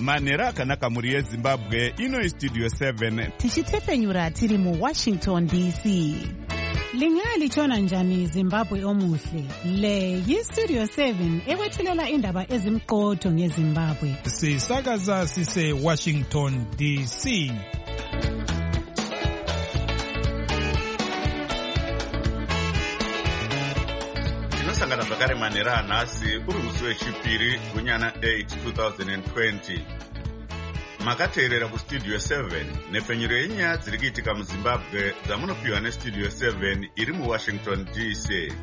manhero akanaka mhuri yezimbabwe. Ino istudio 7 tichitefenyura tiri muWashington DC. Linga lichona njani Zimbabwe omuhle. Le yistudio 7 ekwethulela indaba ezimqotho ngeZimbabwe. Sisakaza sise Washington DC. tinosangana zvakare manhero anhasi uri musi wechipiri gunyana 8 2020. Makateerera kustudio 7 nepfenyuro yenyaya dziri kuitika muZimbabwe dzamunopiwa nestudio 7 iri muWashington DC.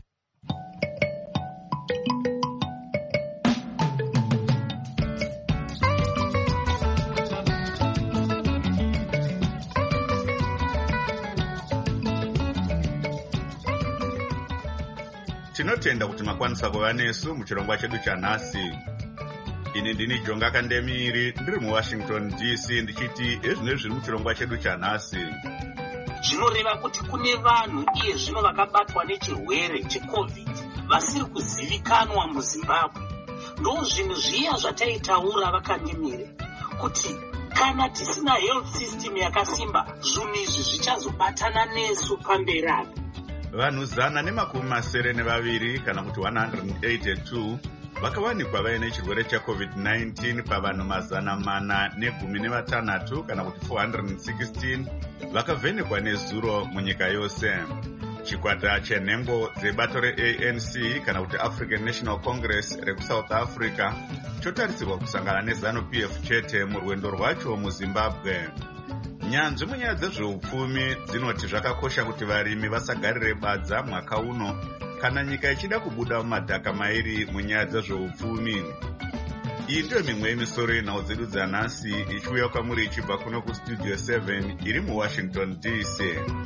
Tinotenda kuti makwanisa kuva nesu muchirongwa chedu chanhasi. Ini ndini Jonga Kandemiri ndiri muWashington DC ndichiti ezvino zviri muchirongwa chedu chanhasi. Zvinoreva kuti kune vanhu iye zvino vakabatwa nechirwere cheCovid vasiri kuzivikanwa muZimbabwe. Ndo zvinhu zviya zvataitaura vakandimire kuti kana tisina health system yakasimba zvinhu izvi zvichazobatana nesu pamberi apo. Vanhu 172 kana kuti 182 vakawanikwa vaine chirwere cheCovid-19 pavanhu 416 kana kuti 416 vakavhenekwa nezuro munyika yose. Chikwata chenhengo dzebato reANC kana kuti African National Congress rekuSouth Africa chotarisirwa kusangana neZANU-PF chete murwendo rwacho muZimbabwe. Nyanzvi munyaya dzezveupfumi dzinoti zvakakosha kuti varimi vasagarire badza mwaka uno kana nyika ichida kubuda mumadhaka mairi munyaya dzezveupfumi. Iyi ndiyo mimwe yemisoro yenhau dzedu dzanhasi ichiuya kwamuri ichibva kuno kustudio 7 iri muWashington DC.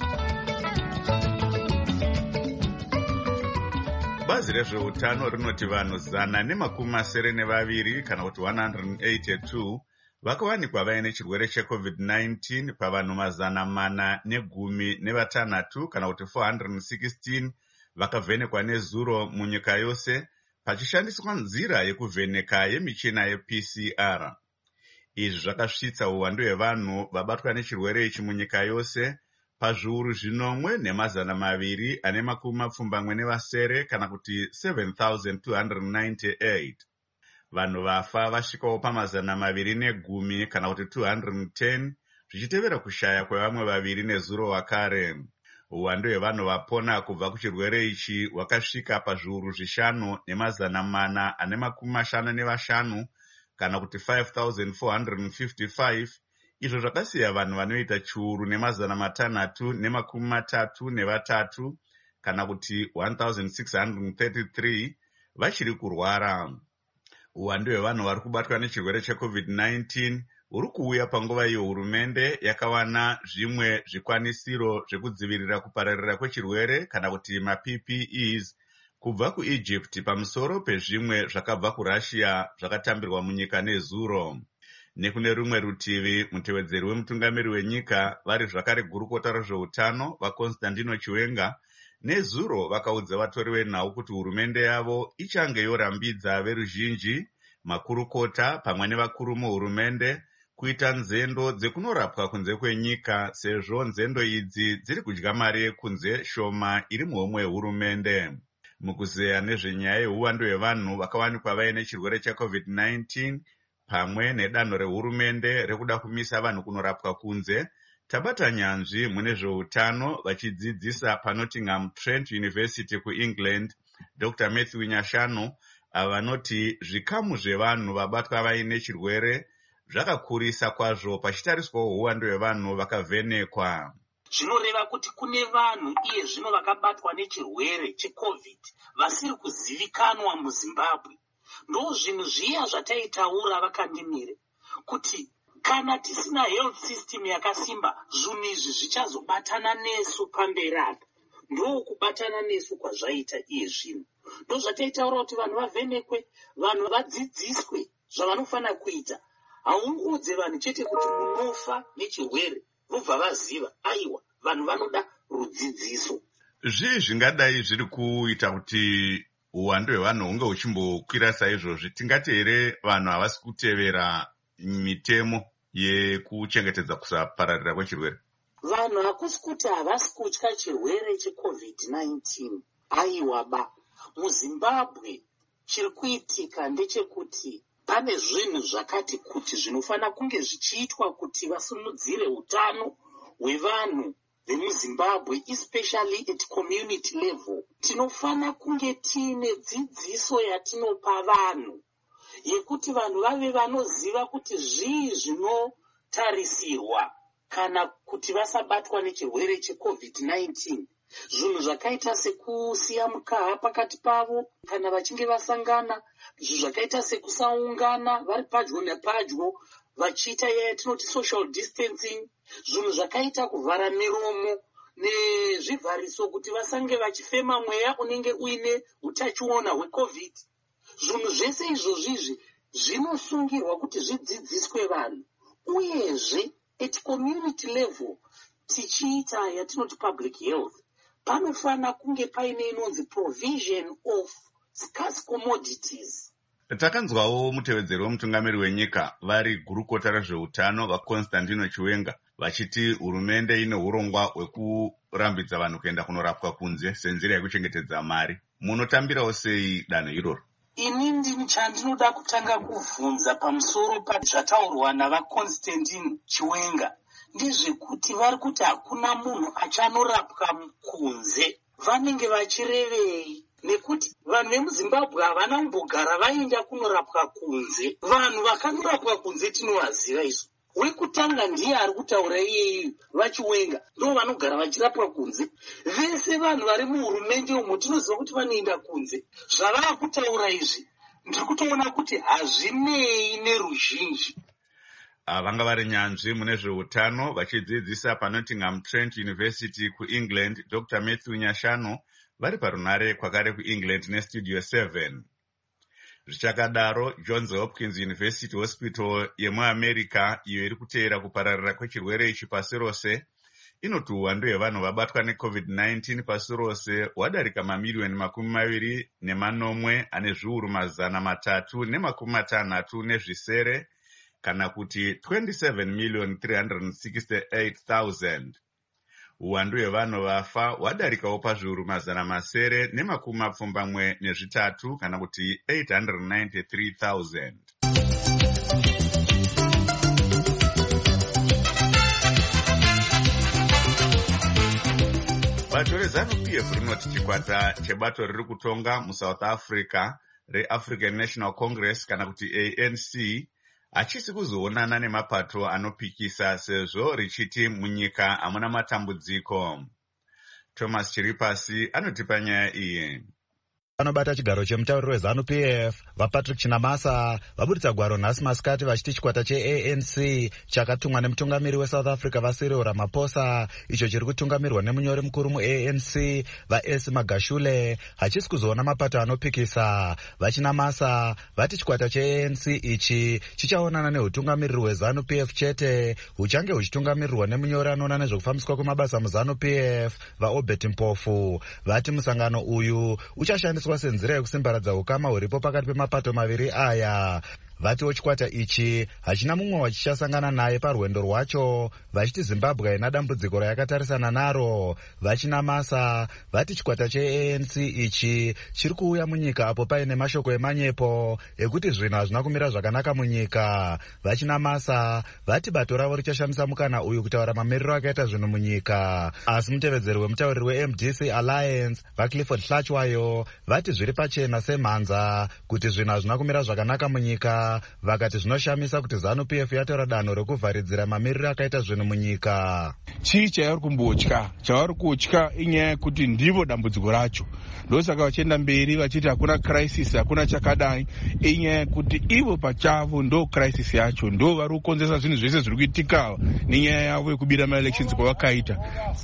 Bazi rezveutano rinoti vanhu 172 kana kuti 182 vakawanikwa vaine chirwere cheCovid-19 pavanhu 416 kana kuti 416 vakavhenekwa nezuro munyika yose pachishandiswa nzira yekuvheneka yemichina yePCR. Izvi zvakasvitsa uwandu hwevanhu vabatwa nechirwere ichi munyika yose pazviuru 1,227 kana kuti 7,298. Vanhu vafa vasvikawo pa210 kana kuti 210 zvichitevera kushaya kwevamwe vaviri nezuro wakare. Uwandu hwevanhu vapona kubva kuchirwere ichi hwakasvika pazviuru 5,455 kana kuti 5,455, izvo zvakasiya vanhu vanoita chiuru 633 kana kuti 1,633 vachiri kurwara. Uwandu hwevanhu vari kubatwa nechirwere cheCovid-19 uri kuuya panguva iyo hurumende yakawana zvimwe zvikwanisiro zvekudzivirira kupararira kwechirwere kana kuti maPPEs kubva kuEgypt pamusoro pezvimwe zvakabva kuRussia zvakatambirwa munyika nezuro. Nekune rumwe rutivi, mutevedzeri wemutungamiri wenyika vari zvakare gurukota rezveutano vaConstantino Chiwenga nezuro vakaudza vatori venhau kuti hurumende yavo ichange yorambidza veruzhinji, makurukota pamwe nevakuru muhurumende kuita nzendo dzekunorapwa kunze kwenyika sezvo nzendo idzi dziri kudya mari yekunze shoma iri muhomwe yehurumende. Mukuzeya nezvenyaya yeuwandu hwevanhu vakawanikwa vaine chirwere cheCovid-19 pamwe nedanho rehurumende rekuda kumisa vanhu kunorapwa kunze, tabata nyanzvi mune zveutano vachidzidzisa paNottingham Trent University kuEngland Dr. Matthew Nyashanu avanoti zvikamu zvevanhu vabatwa vaine chirwere zvakakurisa kwazvo pachitariswawo uwandu hwevanhu vakavhenekwa. Zvinoreva kuti kune vanhu iye zvino vakabatwa nechirwere cheCovid vasiri kuzivikanwa muZimbabwe. Ndo zvinhu zviya zvataitaura vakandimire kuti kana tisina health system yakasimba zvinhu izvi zvichazobatana nesu pamberi apo. Ndo kubatana nesu kwazvaita iye zvino. Ndo zvataitaura kuti vanhu vavhenekwe, vanhu vadzidziswe zvavanofanira kuita. Haunguudze vanhu chete kuti munofa nechirwere vobva vaziva. Aiwa, vanhu vanoda rudzidziso. Zvii zvingadai zviri kuita kuti uwandu hwevanhu hunge huchimbokwira saizvozvi? Tingati here vanhu havasi kutevera mitemo yekuchengetedza kusapararira kwechirwere? Vanhu hakusi kuti havasi kutya chirwere cheCovid-19. Aiwaba, muZimbabwe chiri kuitika ndechekuti pane zvinhu zvakati kuti zvinofana kunge zvichiitwa kuti vasimudzire utano hwevanhu vemuZimbabwe, especially at community level. Tinofana kunge tiine dzidziso yatinopa vanhu yekuti vanhu vave vanoziva kuti zvii zvinotarisirwa kana kuti vasabatwa nechirwere cheCovid-19. Zvinhu zvakaita sekusiya mukaha pakati pavo kana vachinge vasangana, zvinhu zvakaita sekusaungana vari padyo nepadyo vachiita yatinoti social distancing, zvinhu zvakaita kuvhara miromo nezvivhariso kuti vasange vachifema mweya unenge uine utachiona hweCovid. Zvinhu zvese izvozvizvi zvinosungirwa kuti zvidzidziswe vanhu, uyezve at community level tichiita yatinoti public health panofana kunge paine inonzi provision of scarce commodities. Takanzwawo mutevedzeri wemutungamiri wenyika vari gurukota rezveutano vaConstantino Chiwenga vachiti hurumende ine urongwa hwekurambidza vanhu kuenda kunorapwa kunze senzira yekuchengetedza mari. Munotambirawo sei danho iroro? Inini chandinoda kutanga kubvunza pamusoro pazvataurwa navaConstantino Chiwenga ndezvekuti vari kuti hakuna munhu achanorapwa kunze. Vanenge vachirevei? Nekuti vanhu vemuZimbabwe havana kumbogara vaenda kunorapwa kunze. Vanhu vakanorapwa kunze tinovaziva isu. Wekutanga ndiye ari kutaura iyeyi vaChiwenga, ndo vanogara vachirapwa kunze. Vese vanhu vari muhurumende umo tinoziva kuti vanoenda kunze. Zvavava kutaura izvi ndiri kutoona kuti hazvinei neruzhinji. Vanga vari nyanzvi mune zveutano vachidzidzisa paNottingham Trent University kuEngland, Dr. Matthew Nyashano vari parunare kwakare kuEngland neStudio 7. Zvichakadaro, Johns Hopkins University Hospital yemuAmerica, iyo iri kuteera kupararira kwechirwere ichi pasi rose, inoti uwandu hwevanhu vabatwa neCovid-19 pasi rose hwadarika mamiliyoni 24 ane zviuru 360 nezvisere, kana kuti 27,368,000. Uwandu hwevanhu vafa hwadarikawo pazviuru 773 kana kuti 893,000. Bato reZANU-PF rinoti chikwata chebato riri kutonga muSouth Africa reAfrican National Congress kana kuti ANC hachisi kuzoonana nemapato anopikisa sezvo richiti munyika hamuna matambudziko. Thomas Chiripasi anotipa nyaya iyi. Vanobata chigaro chemutauriri weZANU-PF vaPatrick Chinamasa vabuditsa gwaro nhasi masikati vachiti chikwata cheANC chakatumwa nemutungamiri weSouth Africa vaCyril Ramaphosa, icho chiri kutungamirwa nemunyori mukuru muANC vaS Magashule, hachisi kuzoona mapato anopikisa. VaChinamasa vati chikwata cheANC ichi chichaonana neutungamiriri hweZANU-PF chete, huchange huchitungamirirwa nemunyori anoona nezvekufambiswa kwemabasa muZANU-PF vaObert Mpofu. Vati musangano uyu uchashandiswa senzira yekusimbaradza ukama huripo pakati pemapato maviri aya. Vatiwo chikwata ichi hachina mumwe wachichasangana naye parwendo rwacho, vachiti Zimbabwe haina dambudziko rayakatarisana naro. VaChinamasa vati chikwata cheANC ichi chiri kuuya munyika apo paine mashoko emanyepo ekuti zvinhu hazvina kumira zvakanaka munyika. VaChinamasa vati bato ravo richashandisa mukana uyu kutaura mamiriro akaita zvinhu munyika. Asi mutevedzeri wemutauriri weMDC Alliance vaClifford Hlachwayo vati zviri pachena semhanza kuti zvinhu hazvina kumira zvakanaka munyika, vakati zvinoshamisa kuti ZANU-PF yatora danho rekuvharidzira mamiriro akaita zvinhu munyika. Chii chavari kumbotya? Chavari kutya inyaya yekuti ndivo dambudziko racho. Ndosaka vachienda mberi vachiti hakuna crisis, hakuna chakadai, inyaya yekuti ivo pachavo ndo crisis yacho, ndo vari kukonzesa zvinhu zvese zviri kuitika nenyaya yavo yekubira maelections kwavakaita.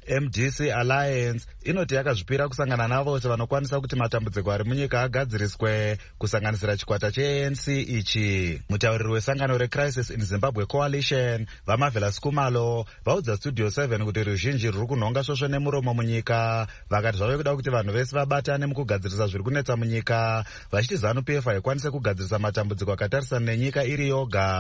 MDC Alliance inoti yakazvipira kusangana navose vanokwanisa kuti matambudziko ari munyika agadziriswe, kusanganisira chikwata cheANC ichi. Mutauriri wesangano reCrisis in Zimbabwe Coalition vaMavela Skumalo vaudza Studio 7 kuti ruzhinji ruri kunhonga svosvo nemuromo munyika, vakati zvave kuda kuti vanhu vese vabatane mukugadzirisa zviri kunetsa munyika, vachiti ZANU-PF haikwanise kugadzirisa matambudziko akatarisana nenyika iri yoga.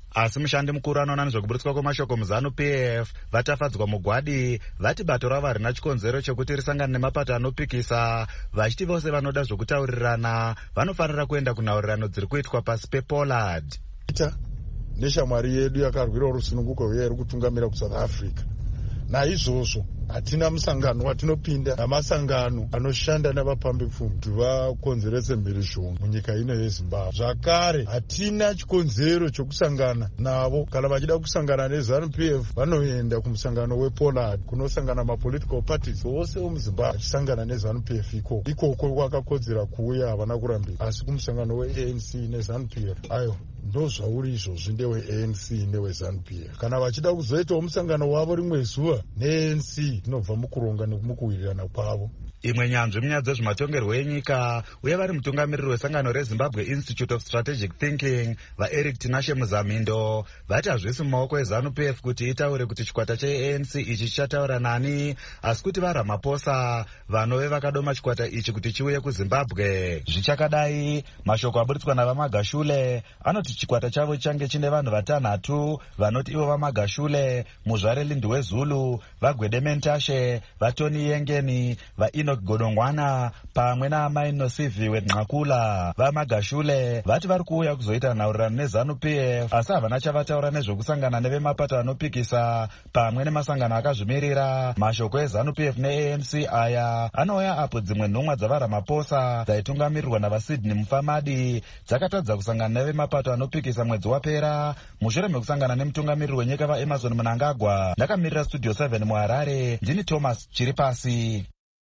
Asi mushandi mukuru anoona nezvekuburitswa kwemashoko muZANU-PF vatafadzwa mugwadi vati bato ravo harina chikonzero chekuti risangane nemapato anopikisa, vachiti vose vanoda zvokutaurirana vanofanira kuenda kunhaurirano dziri kuitwa pasi pePollard. Neshamwari yedu yakarwira rusununguko uye iri kutungamira kuSouth Africa. Naizvozvo hatina musangano watinopinda namasangano anoshanda navapambi pfumi kuti vakonzerese mhirizhongo munyika ino yeZimbabwe. Zvakare hatina chikonzero chokusangana navo. Kana vachida kusangana neZANU-PF vanoenda kumusangano wePollard kunosangana mapolitical parties ose emuZimbabwe achisangana neZANU-PF ikoko kwakakodzera kuuya havana kurambira, asi kumusangano weANC neZANU-PF ayo ndozvauri izvozvi ndeweANC neweZANU-PF. Kana vachida kuzoitawo musangano wavo rimwe zuva neANC inobva mukuronga nekumukuwirirana kwavo. Imwe nyanzvi munyaya dzezvematongerwo enyika uye vari mutungamiriri wesangano reZimbabwe Institute of Strategic Thinking vaEric Tinashe Muzamindo vati hazvisi mumaoko eZANU-PF kuti itaure kuti chikwata cheANC ichi chichataura nani, asi kuti vaRamaphosa vanove vakadoma chikwata ichi kuti chiuye kuZimbabwe. Zvichakadai, mashoko aburitswa navaMagashule anoti chikwata chavo chichange chine vanhu vatanhatu vanoti ivo vaMagashule, Muzvare Lindu weZulu, vaGwede Mentashe, vaToni Yengeni, vaEnoch Godongwana pamwe naAmai Nosivi weNqakula. VaMagashule vati vari kuuya kuzoita nhaurirano neZANU-PF asi havana chavataura nezvokusangana nevemapato anopikisa pamwe nemasangano akazvimirira. Mashoko eZANU-PF neANC aya anouya apo dzimwe nhumwa dzavaRamaphosa dzaitungamirirwa navaSydney Mufamadi dzakatadza kusangana nevemapato anopikisa mwedzi wapera mushure mekusangana nemutungamiriri wenyika vaEmmerson Mnangagwa. Ndakamirira Studio 7 muHarare, ndini Thomas Chiripasi.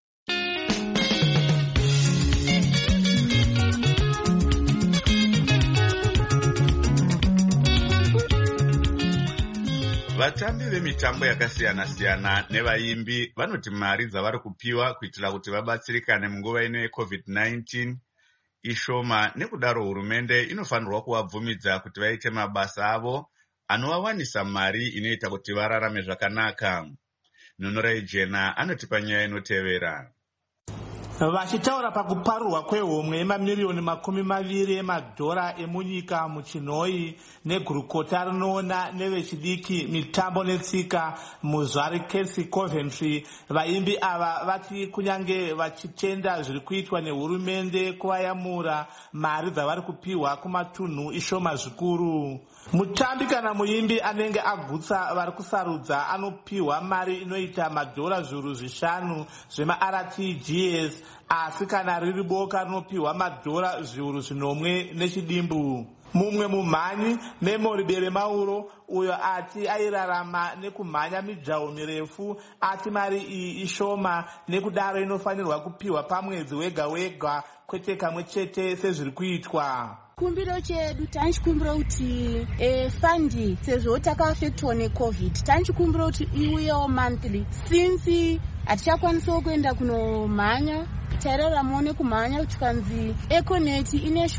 Vatambi vemitambo yakasiyana-siyana nevaimbi vanoti mari dzavari kupiwa kuitira kuti vabatsirikane munguva ino yeCovid-19 ishoma, nekudaro hurumende inofanirwa kuvabvumidza kuti vaite mabasa avo anovawanisa mari inoita kuti vararame zvakanaka. Nhonorai Jena anotipa nyaya inotevera. Vachitaura pakuparurwa kwehomwe yemamiriyoni 20 emadhora emunyika muchinhoi negurukota rinoona nevechidiki mitambo netsika muZvari Kesi Coventry, vaimbi ava vati kunyange vachitenda zviri kuitwa nehurumende kuvayamura, mari dzavari kupiwa kumatunhu ishoma zvikuru. Mutambi kana muimbi anenge agutsa vari kusarudza anopiwa mari inoita madhora zviuru 5 zvemaRTGS, asi kana riri boka rinopiwa madhora zviuru 9 nechidimbu. Mumwe mumhanyi Memory Beremauro uyo ati airarama nekumhanya mijaho mirefu ati mari iyi ishoma nekudaro inofanirwa kupiwa pamwedzi wega wega kwete kamwe chete sezviri kuitwa. Kumbiro chedu tanchikumbira kuti fandi sezvo takaafectwa neCovid tanchikumbira kuti iuyewo monthly since hatichakwanisawo kuenda kunomhanya. Tairaramawo nekumhanya tikanzi Econet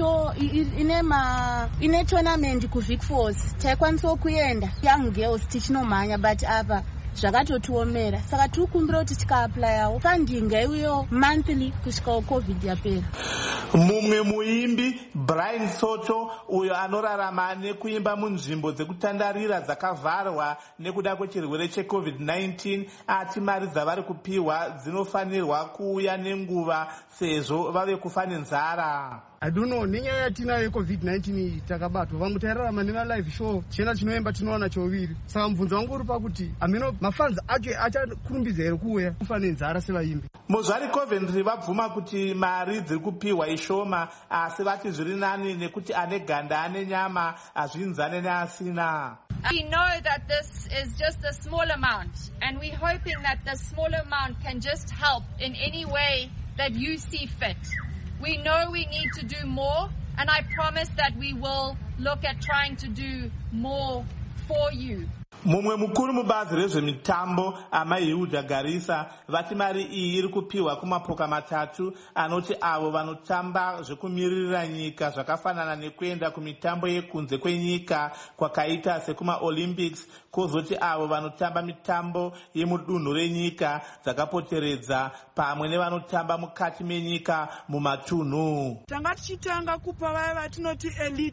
ine tournament kuVic Falls taikwanisawo kuenda young girls tichinomhanya, but apa zvakatotiomera, saka tiri kumbira kuti tikaaplayawo funding ngaiuyewo monthly kusvikawo Covid yapera. Mumwe muimbi Brian Soto uyo anorarama nekuimba munzvimbo dzekutandarira dzakavharwa nekuda kwechirwere cheCovid-19 ati mari dzavari kupiwa dzinofanirwa kuuya nenguva sezvo vave kufa nenzara. I don't know, nenyaya yatinayo yeCovid-19 takabatwa, vamwe tairarama nemalive show chena chinoemba tinoona choviri. Saka mubvunzo wangu uri pakuti ameno mafanzi acho achakurumbidza here kuuya kufa nenzara sevaimbi. Muzvari Coventry vabvuma kuti mari dziri kupiwa ishoma, asi vati zviri nani nekuti ane ganda ane nyama hazvinzane neasina. We know that this is just a small amount, and we're hoping that the small amount can just help in any way that you see fit. We know we need to do more, and I promise that we will look at trying to do more for you. Mumwe mukuru mubazi rezvemitambo Amai Hilda Garissa vati mari iyi iri kupiwa kumapoka matatu anoti avo vanotamba zvekumiririra nyika zvakafanana nekuenda kumitambo yekunze kwenyika kwakaita sekumaOlympics, kozoti avo vanotamba mitambo yemudunhu renyika dzakapoteredza pamwe nevanotamba mukati menyika mumatunhu. Tanga tichitanga kupa vaya vatinoti elite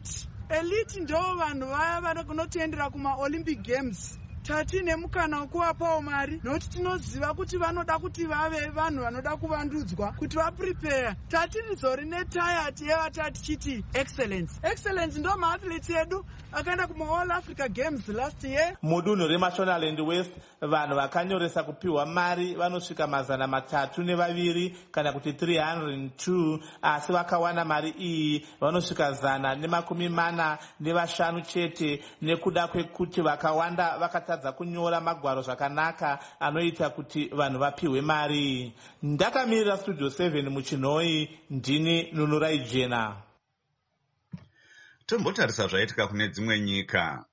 elite ndo vanhu vaya vanokunotoendera kumaolympic games. Tatine mukana wekuvapawo mari nokuti tinoziva kuti vanoda kuti vave vanhu vanoda kuvandudzwa kuti vaprepare. Tatirizori netayati yevata tichiti excellence ndo maathletes edu akaenda kuma-all Africa Games last year. Mudunhu reMashonaland West vanhu vakanyoresa kupiwa mari vanosvika 302 kana kuti 302, asi vakawana mari iyi vanosvika 145 chete, nekuda kwekuti vakawanda vakatadza kunyora magwaro zvakanaka anoita kuti vanhu vapiwe mari. Ndakamirira Studio 7 muChinoi, ndini Nunurai Jena. Tombotarisa zvaitika kune dzimwe nyika.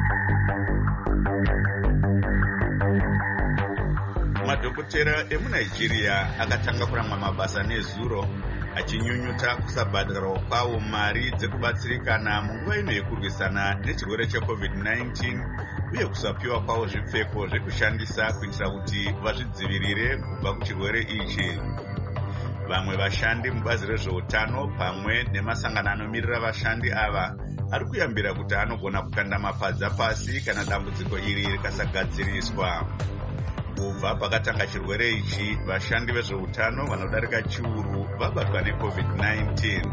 Madhokotera emuNigeria akatanga kurangwa mabasa nezuro achinyunyuta kusabhadharwa kwavo mari dzekubatsirikana munguva ino yekurwisana nechirwere cheCovid-19 uye kusapiwa kwavo zvipfeko zvekushandisa kuitira kuti vazvidzivirire kubva kuchirwere ichi. Vamwe vashandi mubazi rezveutano pamwe nemasangano anomirira vashandi ava ari kuyambira kuti anogona kukanda mapadza pasi kana dambudziko iri rikasagadziriswa. Kubva pakatanga chirwere ichi, vashandi vezveutano vanodarika chiuru vabatwa neCovid-19.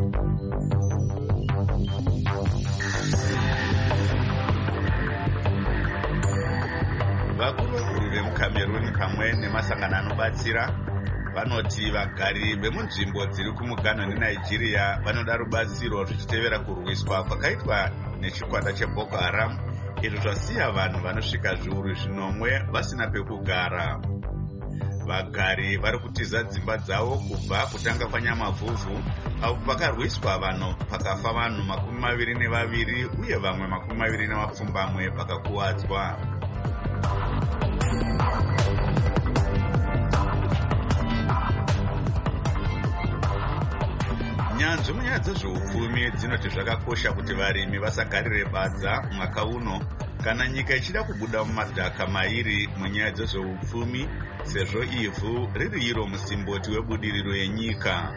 Vakuru vemuCameroon pamwe nemasangano anobatsira vanoti vagari vemunzvimbo dziri kumuganho neNigeria vanoda rubatsiro zvichitevera kurwiswa kwakaitwa nechikwata cheBoko Haram, izvo zvasiya vanhu vanosvika zviuru 10 vasina pekugara. Vagari vari kutiza dzimba dzavo kubva kutanga kwanyamavhuvhu apo pakarwiswa vanhu pakafa vanhu 22 uye vamwe 27 vakakuwadzwa. Nyanzvi munyaya dzezveupfumi dzinoti zvakakosha kuti varimi vasagarire badza mwaka uno kana nyika ichida kubuda mumadhaka mairi munyaya dzezveupfumi, sezvo ivhu riri iro musimboti webudiriro yenyika.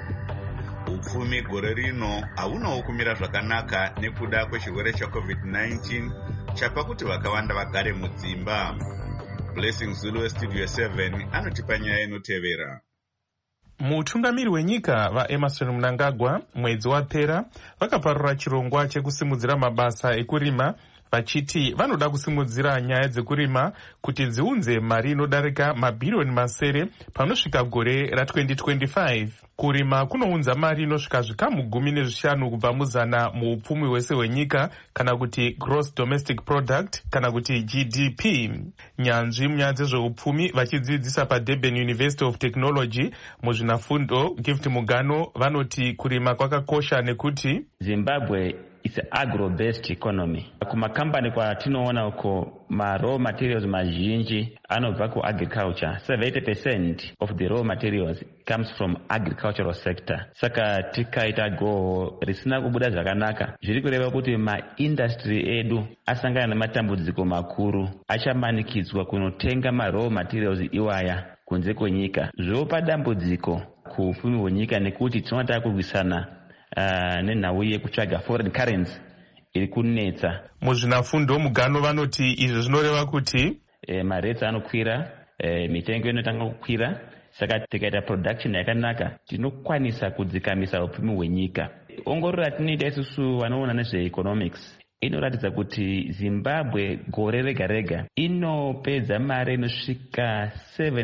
Upfumi gore rino haunawo kumira zvakanaka nekuda kwechirwere cheCovid-19 chapa kuti vakawanda vagare mudzimba. Blessing Zulu weStudio 7 anotipa nyaya inotevera. Mutungamiri wenyika vaEmerson Mnangagwa mwedzi wapera vakaparura chirongwa chekusimudzira mabasa ekurima vachiti vanoda kusimudzira nyaya dzekurima kuti dziunze mari inodarika mabhirioni masere panosvika gore ra2025. Kurima kunounza mari inosvika zvikamu 15 kubva muzana muupfumi hwese hwenyika kana kuti gross domestic product kana kuti GDP. Nyanzvi munyaya dzezveupfumi vachidzidzisa paDurban University of Technology muzvinafundo Gift Mugano vanoti kurima kwakakosha nekuti Zimbabwe is an agro-based economy. Kumakambani kwatinoona uko raw materials mazhinji anobva kuagriculture. 70% of the raw materials comes from agricultural sector. Saka tikaita goho risina kubuda zvakanaka, zviri kureva kuti maindustry edu asangana nematambudziko makuru, achamanikidzwa kunotenga raw materials iwaya kunze kwenyika. Zvopa dambudziko kuupfumi hwenyika nekuti tinotaka kurwisana nenhau yekutsvaga foreign currency iri kunetsa. Muzvinafundo Mugano vanoti izvi zvinoreva kuti maretsi anokwira, mitengo inotanga kukwira, saka tikaita production yakanaka tinokwanisa kudzikamisa upfumi hwenyika. Ongororo ratinoita isusu vanoona nezveeconomics inoratidza kuti Zimbabwe gore rega rega inopedza mari inosvika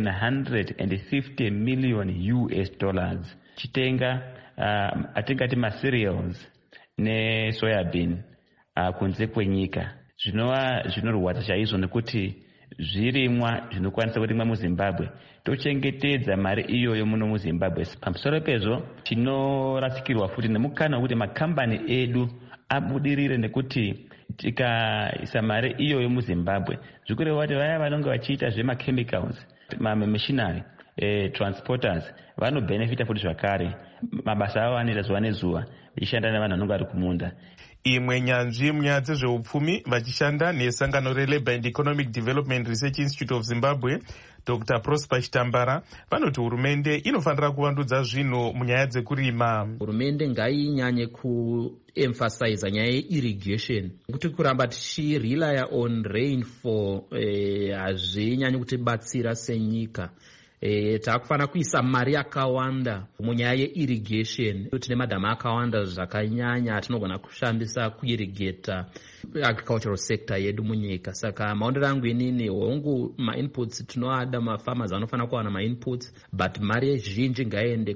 $750 million chitenga atingati macereals nesoyabin kunze kwenyika. Zvinorwadza chaizvo nekuti zvirimwa zvinokwanisa kurimwa muZimbabwe tochengetedza mari iyoyo muno muZimbabwe. Pamusoro pezvo tinorasikirwa futi nemukana wekuti makambani edu abudirire nekuti tikaisa mari iyoyo muZimbabwe zvikureva kuti vaya vanonge vachiita zvemachemicals, machinery transporters vanobenefita futi zvakare. Mabasa avo anoita zuva nezuva vachishanda nevanhu vanenge vari kumunda. Imwe nyanzvi munyaya dzezveupfumi vachishanda nesangano reLabour and Economic Development Research Institute of Zimbabwe, Dr. Prosper Chitambara, vanoti hurumende inofanira kuvandudza zvinhu munyaya dzekurima. Hurumende ngainyanye kuemphasize nyaya yeirrigation, kuti kuramba tichirelya on rainfall hazvinyanyi kutibatsira senyika. Takufanira kuisa mari yakawanda munyaya yeirrigation. Tine madhamu akawanda zvakanyanya atinogona kushandisa kuirrigata agricultural sector yedu munyika. Saka maondero angu inini hongu mainputs tinoada, mafarmers anofanira kuwana mainputs, but mari zhinji ngaiende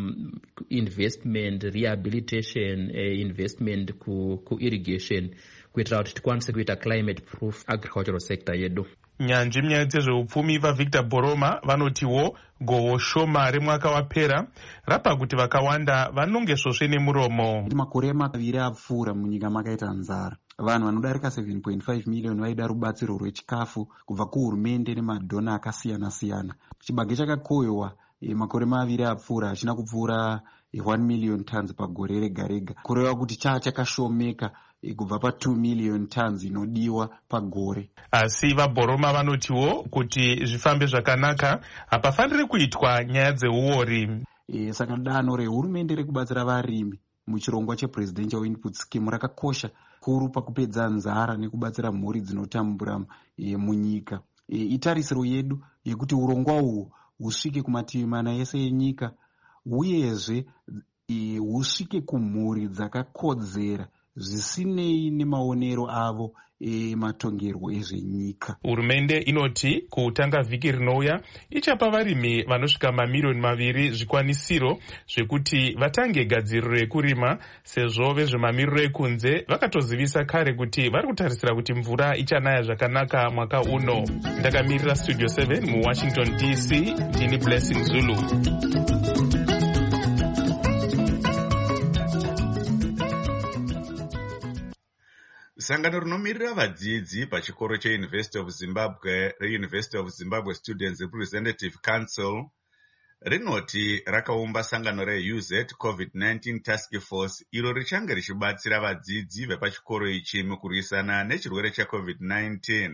kuinvestment, rehabilitation, investment kuirrigation, kuitira kuti tikwanise kuita climate proof agricultural sector yedu. Nyanzvi munyaya dzezveupfumi vaVictor Boroma vanotiwo gohwo shoma remwaka wapera rapa kuti vakawanda vanonge svosve nemuromo. Makore maviri apfuura munyika makaita nzara. Vanhu vanodarika 7.5 million vaida rubatsiro rwechikafu kubva kuhurumende nemadhona akasiyana-siyana. Chibage chakakohwewa makore maviri apfuura hachina kupfuura 1 million tons pagore rega rega, kureva kuti chakashomeka kubva pa2 million tons inodiwa pagore. Asi vaBoroma vanotiwo kuti zvifambe zvakanaka hapafaniri kuitwa nyaya dzeuori. Saka danho rehurumende rekubatsira varimi muchirongwa chepresidential input scheme rakakosha kuru pakupedza nzara nekubatsira mhuri dzinotambura munyika. Itarisiro yedu yekuti urongwa uhu husvike kumativi mana ese enyika, uyezve husvike kumhuri dzakakodzera zvisinei nemaonero avo matongerwo ezvenyika. Hurumende inoti kutanga vhiki rinouya ichapa varimi vanosvika mamiliyoni 2 zvikwanisiro zvekuti vatange gadziriro yekurima, sezvo vezvemamiriro ekunze vakatozivisa kare kuti vari kutarisira kuti mvura ichanaya zvakanaka mwaka uno. Ndakamirira Studio 7 muWashington DC, ndini Blessing Zulu. Sangano rinomirira vadzidzi pachikoro cheUniversity of Zimbabwe reUniversity of Zimbabwe Students Representative Council rinoti rakaumba sangano reUZ COVID-19 Task Force iro richange richibatsira vadzidzi vepachikoro ichi mukurwisana nechirwere cheCovid-19.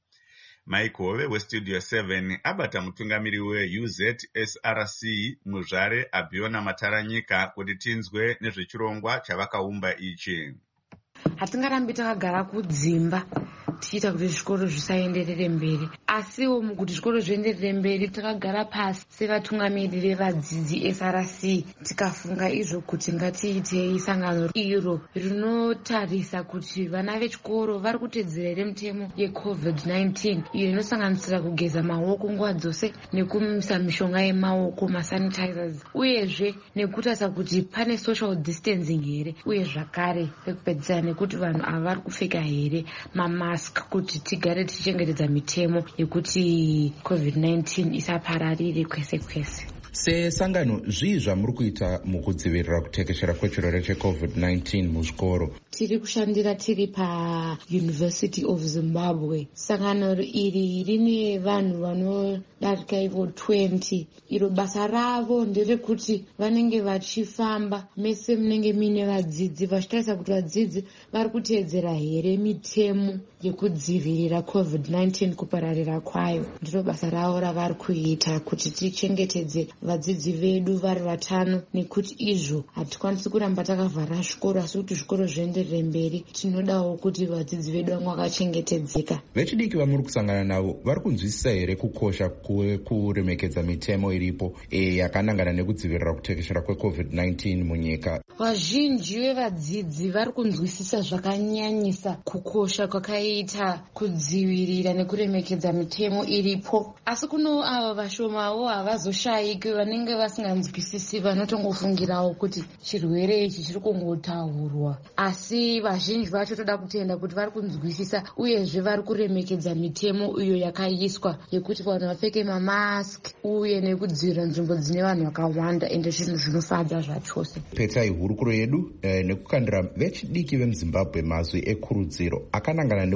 Mike Hove weStudio 7 abata mutungamiri weUZ SRC Muzvare Abiona Mataranyika kuti tinzwe nezvechirongwa chavakaumba ichi. Hatingarambi takagara kudzimba tichiita kuti zvikoro zvisaenderere mberi, asiwo mukuti zvikoro zvienderere mberi takagara pasi sevatungamiriri vevadzidzi SRC tikafunga izvo kuti ngatiitei sangano iro rinotarisa kuti vana vechikoro vari kutedzera here mitemo yeCovid-19 iyo inosanganisira kugeza maoko nguva dzose nekumisa mishonga yemaoko masanitizers, uyezve nekutarisa kuti pane social distancing here, uye zvakare pekupedzisira nekuti vanhu ava vari kupfeka here mamask kuti tigare tichichengetedza mitemo yekuti COVID-19 isapararire kwese kwese. Sesangano zvii zvamuri kuita mukudzivirira kutekeshera kwechirwere cheCovid-19 muzvikoro? Tiri kushandira tiri paUniversity of Zimbabwe. Sangano iri rine vanhu vanodarika ivo 20. Iro basa ravo nderekuti vanenge vachifamba mese munenge mine vadzidzi vachitarisa kuti vadzidzi vari kuteedzera here mitemo yekudzivirira COVID-19 kupararira kwayo. Ndiro basa ravo ravari kuita kuti tichengetedze vadzidzi vedu vari 5, nekuti izvo hatikwanisi kuramba takavhara zvikoro, asi kuti zvikoro zvienderere mberi tinodawo kuti vadzidzi vedu vamwe vakachengetedzeka. Vechidiki vamuri kusangana navo vari kunzwisisa here kukosha kuremekedza mitemo iripo yakanangana nekudzivirira kutekeshera kweCovid-19 munyika? Vazhinji vevadzidzi vari kunzwisisa zvakanyanyisa kukosha kwakaita kudzivirira nekuremekedza mitemo iripo, asi kuno ava vashomawo havazoshayiki vanenge vasinganzwisisi, vanotongofungirawo kuti chirwere ichi chiri kungotaurwa, asi vazhinji vacho toda kutenda kuti vari kunzwisisa uyezve vari kuremekedza mitemo iyo yakaiswa yekuti vanhu vapfeke mamask uye nekudzivirira nzvimbo dzine vanhu vakawanda, ende zvinhu zvinofadza zvachose. Petsai hurukuro yedu nekukandira vechidiki vemuZimbabwe mazwi ekurudziro akanangana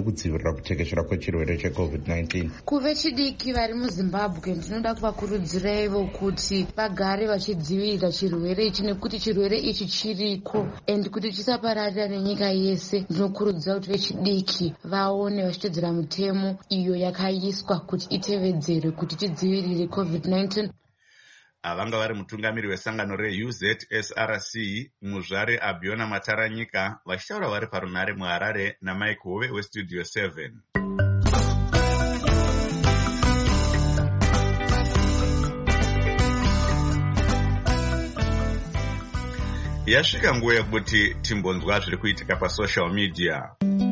nekudzivirira kutekeshera kwechirwere checovid-19. Kuve chidiki vari muZimbabwe ndinoda kuvakurudziraivo kuti vagare vachidzivirira chirwere ichi nekuti chirwere ichi chiriko and kuti chisapararira nenyika yese. Ndinokurudzira kuti vechidiki vaone vachitedzera mitemo iyo yakaiswa kuti itevedzerwe kuti tidzivirire covid-19. Avanga vari mutungamiri wesangano reUZSRC muzvare Abiona Mataranyika vachitaura vari parunhare muHarare naMike Hove weStudio 7. Yasvika nguva yekuti timbonzwa zviri kuitika pasocial media.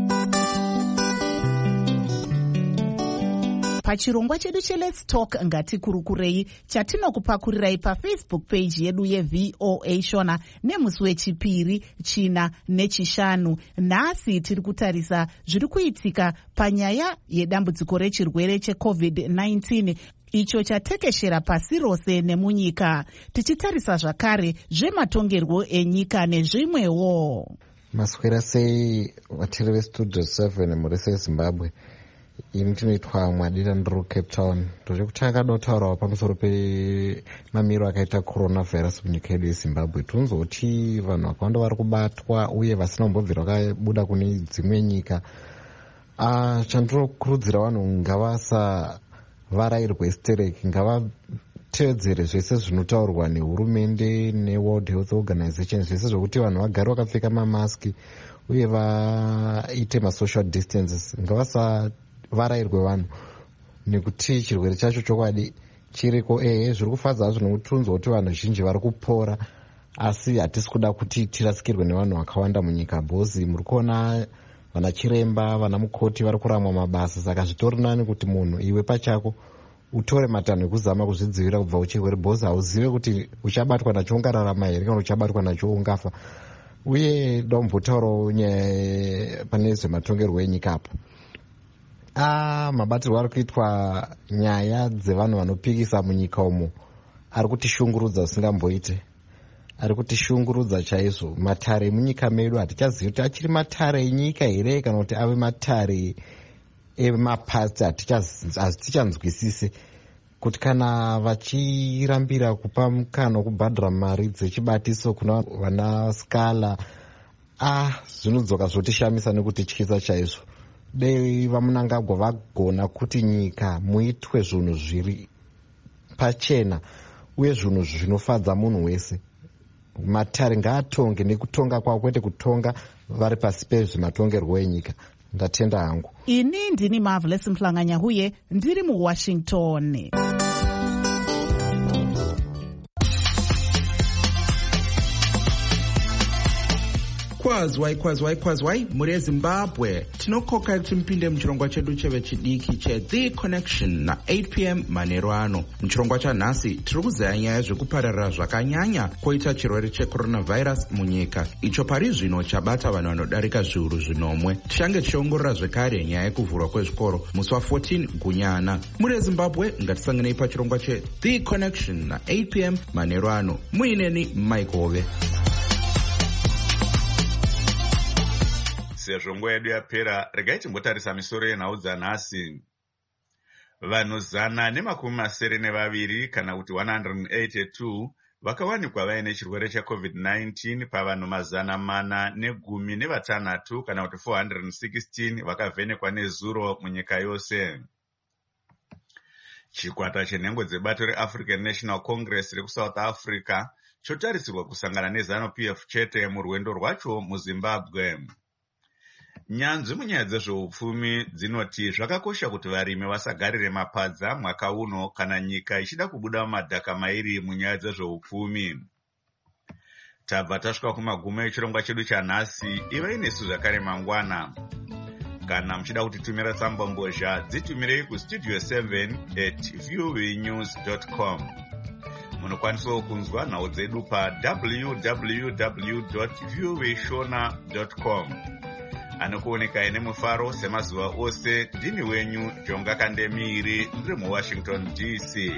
Pachirongwa chedu cheLet's Talk ngatikurukurei chatinokupakurirai paFacebook page yedu yeVOA Shona nemusi wechipiri, china nechishanu. Nhasi tiri kutarisa zviri kuitika panyaya yedambudziko rechirwere cheCovid-19 icho chatekeshera pasi rose nemunyika, tichitarisa zvakare zvematongerwo enyika nezvimwewo. Maswera sei vatiri veStudio 7 muri seZimbabwe? Ini tinoitwa Mwadira ndiri Cape Town. Tiri kutanga dotaurawo pamusoro pemamiro akaita coronavirus munyika yedu yeZimbabwe. Tinozoti vanhu vakawanda vari kubatwa uye vasina umbobvira vakabuda kune dzimwe nyika. Chandinokurudzira vanhu ngavasavarairwe histereki, ngavatevedzere zvese zvinotaurwa nehurumende neWorld Health Organization, zvese zvokuti vanhu vagare vakapfeka mamaski uye vaite masocial distances. Ngavasavarairwe vanhu nekuti chirwere chacho chokwadi chiriko. Zviri kufadza hazvo nekuti tinonzwa kuti vanhu zhinji vari kupora, asi hatisi kuda kuti tirasikirwe nevanhu vakawanda munyika. Bhozi muri kuona vana chiremba, vana mukoti vari kuramwa mabasa. Saka zvitori nani kuti munhu iwe pachako utore matanho ekuzama kuzvidzivirira kubva kuchirwere. Bhozi hauzive kuti uchabatwa nacho ungararama here kana uchabatwa nacho ungafa. Uye ndombotaurawo nyaya pane zvematongerwo enyika apo. Mabatirwo ari kuitwa nyaya dzevanhu vanopikisa munyika umo ari kutishungurudza zvisingamboite. Ari kutishungurudza chaizvo. Matare emunyika medu hatichazivi kuti achiri matare enyika here kana kuti ave matare emapasi, hatichanzwisise kuti kana vachirambira kupa mukana wekubhadhara mari dzechibatiso kuna vana Scala, zvinodzoka zvotishamisa nekutityisa chaizvo. Dei vaMunangagwa vagona kuti nyika muitwe zvinhu zviri pachena uye zvinhu zvinofadza munhu wese. Matare ngaatonge nekutonga kwavo, kwete kutonga vari pasi pezvematongerwo enyika. Ndatenda hangu. Ini ndini Marvelous Mhlanganyahuye ndiri muWashington. Kwazwai muri eZimbabwe. Tinokoka kuti mupinde muchirongwa chedu chevechidiki cheThe Connection na 8 p.m. manheru ano. Muchirongwa chanhasi tiri kuzaya nyaya zvekupararira zvakanyanya koita chirwere checoronavirus munyika, icho pari zvino chabata vanhu vanodarika zviuru zvinomwe. Tichange tichiongorora zvekare nyaya yekuvhurwa kwezvikoro musi wa14 Gunyana. Muri eZimbabwe ngatisanganei pachirongwa cheThe Connection na 8 p.m. manheru ano. Muineni Mike Hove. Sezvo nguva yedu yapera, regai timbotarisa misoro yenhau dzanhasi. Vanhu 192 kana kuti 182 vakawanikwa vaine chirwere cheCovid-19 pavanhu 416 kana kuti 416 vakavhenekwa nezuro munyika yose. Chikwata chenhengo dzebato reAfrican National Congress rekuSouth Africa chotarisirwa kusangana neZANU-PF chete murwendo rwacho muZimbabwe. Nyanzvi munyaya dzezveupfumi dzinoti zvakakosha kuti varimi vasagarire mapadza mwaka uno kana nyika ichida kubuda mumadhaka mairi munyaya dzezveupfumi. Tabva tasvika kumagumo echirongwa chedu chanhasi. Ivai nesu zvakare mangwana. Kana muchida kutitumira tsamba mbozha, dzitumirei kustudio 7@voanews.com. Munokwanisawo kunzwa nhau dzedu pa www.voashona.com. Anokuoneka nemufaro semazuva ose. Ndini wenyu Jonga Kandemiri, ndiri muWashington DC.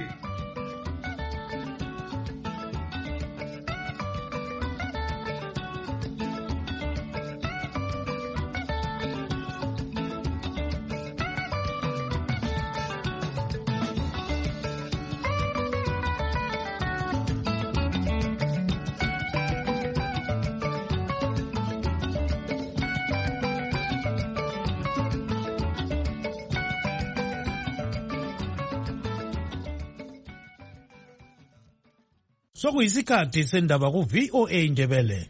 sokuyisikhathi sendaba ku-VOA Indebele.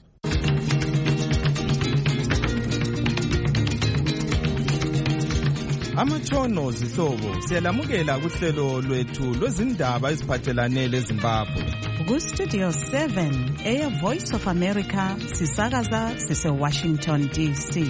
Amatshono zihlobo siyalamukela kuhlelo lwethu lwezindaba eziphathelane leZimbabwe. Ku-Studio 7 Air Voice of America sisakaza sise-Washington DC.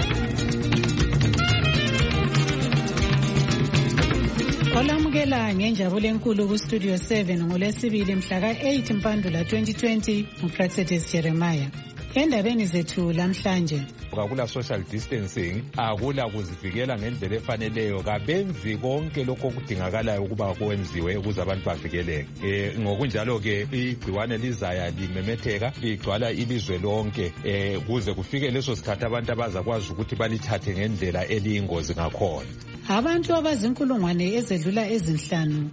Olamukela ngenjabulo enkulu ku-Studio 7 ngolwesibili mhla ka-8 Mpandula 2020 uPraxedes Jeremiah. Endabeni zethu lamhlanje, akula social distancing, akula kuzivikela ngendlela efaneleyo, kabenzi konke lokho okudingakalayo ukuba kwenziwe ukuze abantu bavikeleke. Ngokunjalo ke igciwane lizaya limemetheka ligcwala ilizwe lonke kuze kufike leso sikhathi abantu abazakwazi ukuthi balithathe ngendlela eliyingozi ngakhona. Abantu abazinkulungwane ezedlula ezinhlanu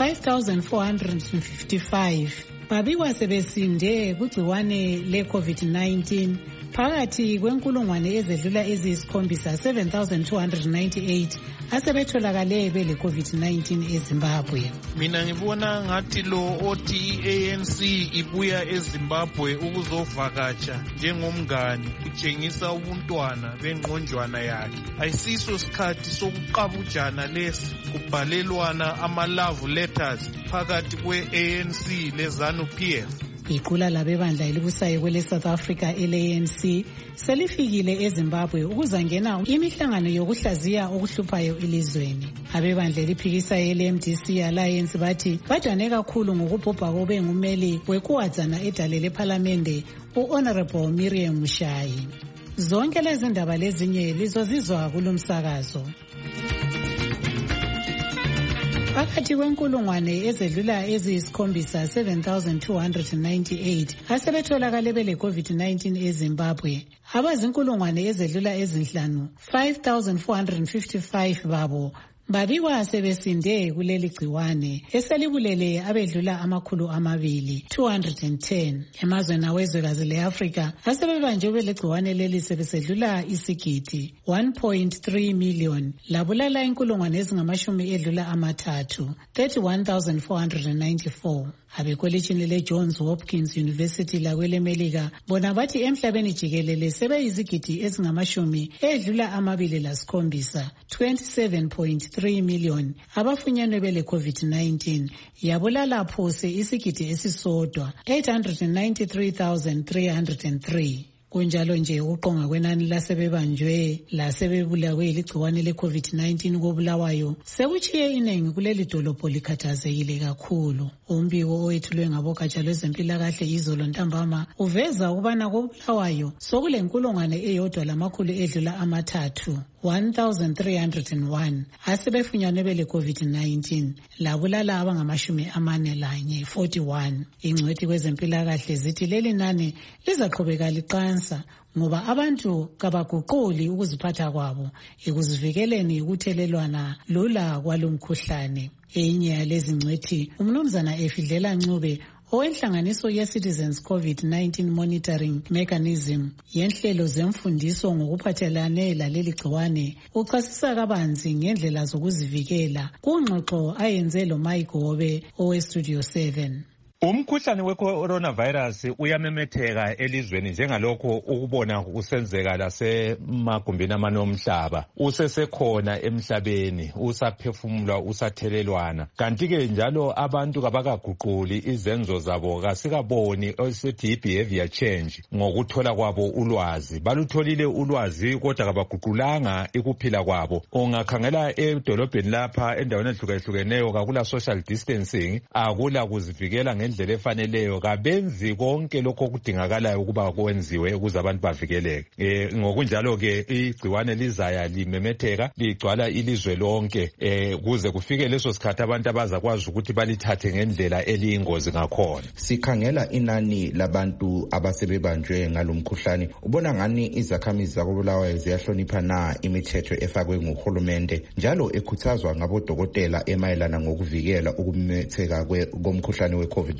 5,455 babikwa sebesinde kugciwane le-COVID-19 phakathi kwenkulungwane ezedlula eziyisikhombisa 7,298 asebetholakale bele-COVID-19 eZimbabwe. Mina ngibona ngathi lo othi i-ANC ibuya eZimbabwe ukuzovakatsha njengomngane utshengisa ubuntwana bengqonjwana yakhe. Ayisiso sikhathi sokuqabujana lesi kubhalelwana ama-love letters phakathi kwe-ANC le-ZANU-PF. Iqula labebandla elibusayo kwele South Africa LANC selifikile eZimbabwe ukuzangena imihlangano yokuhlaziya okuhluphayo elizweni. Abebandla eliphikisa LMDC Alliance bathi badane kakhulu ngokubhubha kobe ngumeli wekuwadzana edale lePhalamende uHonorable Miriam Mushayi. Zonke lezi ndaba lezinye lizozizwa kulomsakazo. Phakathi kwenkulungwane ezedlula eziyisikhombisa 7,298 asebetholakale bele-COVID-19 eZimbabwe, abazinkulungwane ezedlula ezinhlanu 5,455 babo babikwa sebesinde kuleli gciwane eselibulele abedlula 210. Emazweni awezwekazi le-Afrika asebebanjwe belegciwane leli sebesedlula isigidi 1.3 million labulala inkulungwane ezingamashumi edlula 31,494. Abekolitshini le-Johns Hopkins University lakwelemelika bona bathi emhlabeni jikelele sebeyizigidi ezingamashumi edlula 27 27.3 million abafunyanwe bele-COVID-19 yabulala phose isigidi esisodwa 893,303. Kunjalo nje uqonga kwenani lasebebanjwe lasebebulawe iligciwane le-COVID-19 kobulawayo sekuchiye iningi kuleli dolobho likhathazekile kakhulu. Umbiko owethulwe ngabogatsha lwezempilakahle izolo ntambama uveza ukubana kobulawayo sokulenkulungwane eyodwa lamakhulu edlula 1,301 asebefunyanwe bele-COVID-19 labulala abangamashumi 41. Ingcwethi kwezempilakahle zithi leli nani lizaqhubeka liqansa ngoba abantu kabaguquli ukuziphatha kwabo ekuzivikeleni ukuthelelwana lula kwalomkhuhlane. Enye yalezi ngcwethi umnumzana Efidlela Ncube owenhlanganiso ye-Citizens COVID-19 Monitoring Mechanism yenhlelo zemfundiso ngokuphathelane laleli gciwane uchasisa kabanzi ngendlela zokuzivikela kungxoxo ayenze lo Mayigobe owe-Studio 7. Umkhuhlane we-coronavirus uyamemetheka elizweni njengalokho ukubona usenzeka lasemagumbini amane omhlaba. Usesekhona emhlabeni, usaphefumulwa, usathelelwana. Kanti-ke njalo abantu kabakaguquli izenzo zabo, kasikaboni esithi yi-behavior change ngokuthola kwabo ulwazi. Balutholile ulwazi kodwa kabaguqulanga ikuphila kwabo. Ungakhangela edolobheni lapha endaweni ehlukahlukeneyo kakula social distancing, akula kuzivikela ngendlela efaneleyo, kabenzi konke lokho okudingakalayo ukuba kwenziwe ukuze abantu bavikeleke. Ngokunjalo ke igciwane lizaya limemetheka ligcwala ilizwe lonke kuze kufike leso sikhathi abantu abazakwazi ukuthi balithathe ngendlela eliyingozi ngakhona. Sikhangela inani labantu abasebebanjwe ngalomkhuhlane, ubona ngani izakhamizi zakobulawayo ziyahlonipha na imithetho efakwe nguhulumende njalo ekhuthazwa ngabodokotela emayelana ngokuvikela ukumemetheka komkhuhlane we-COVID-19?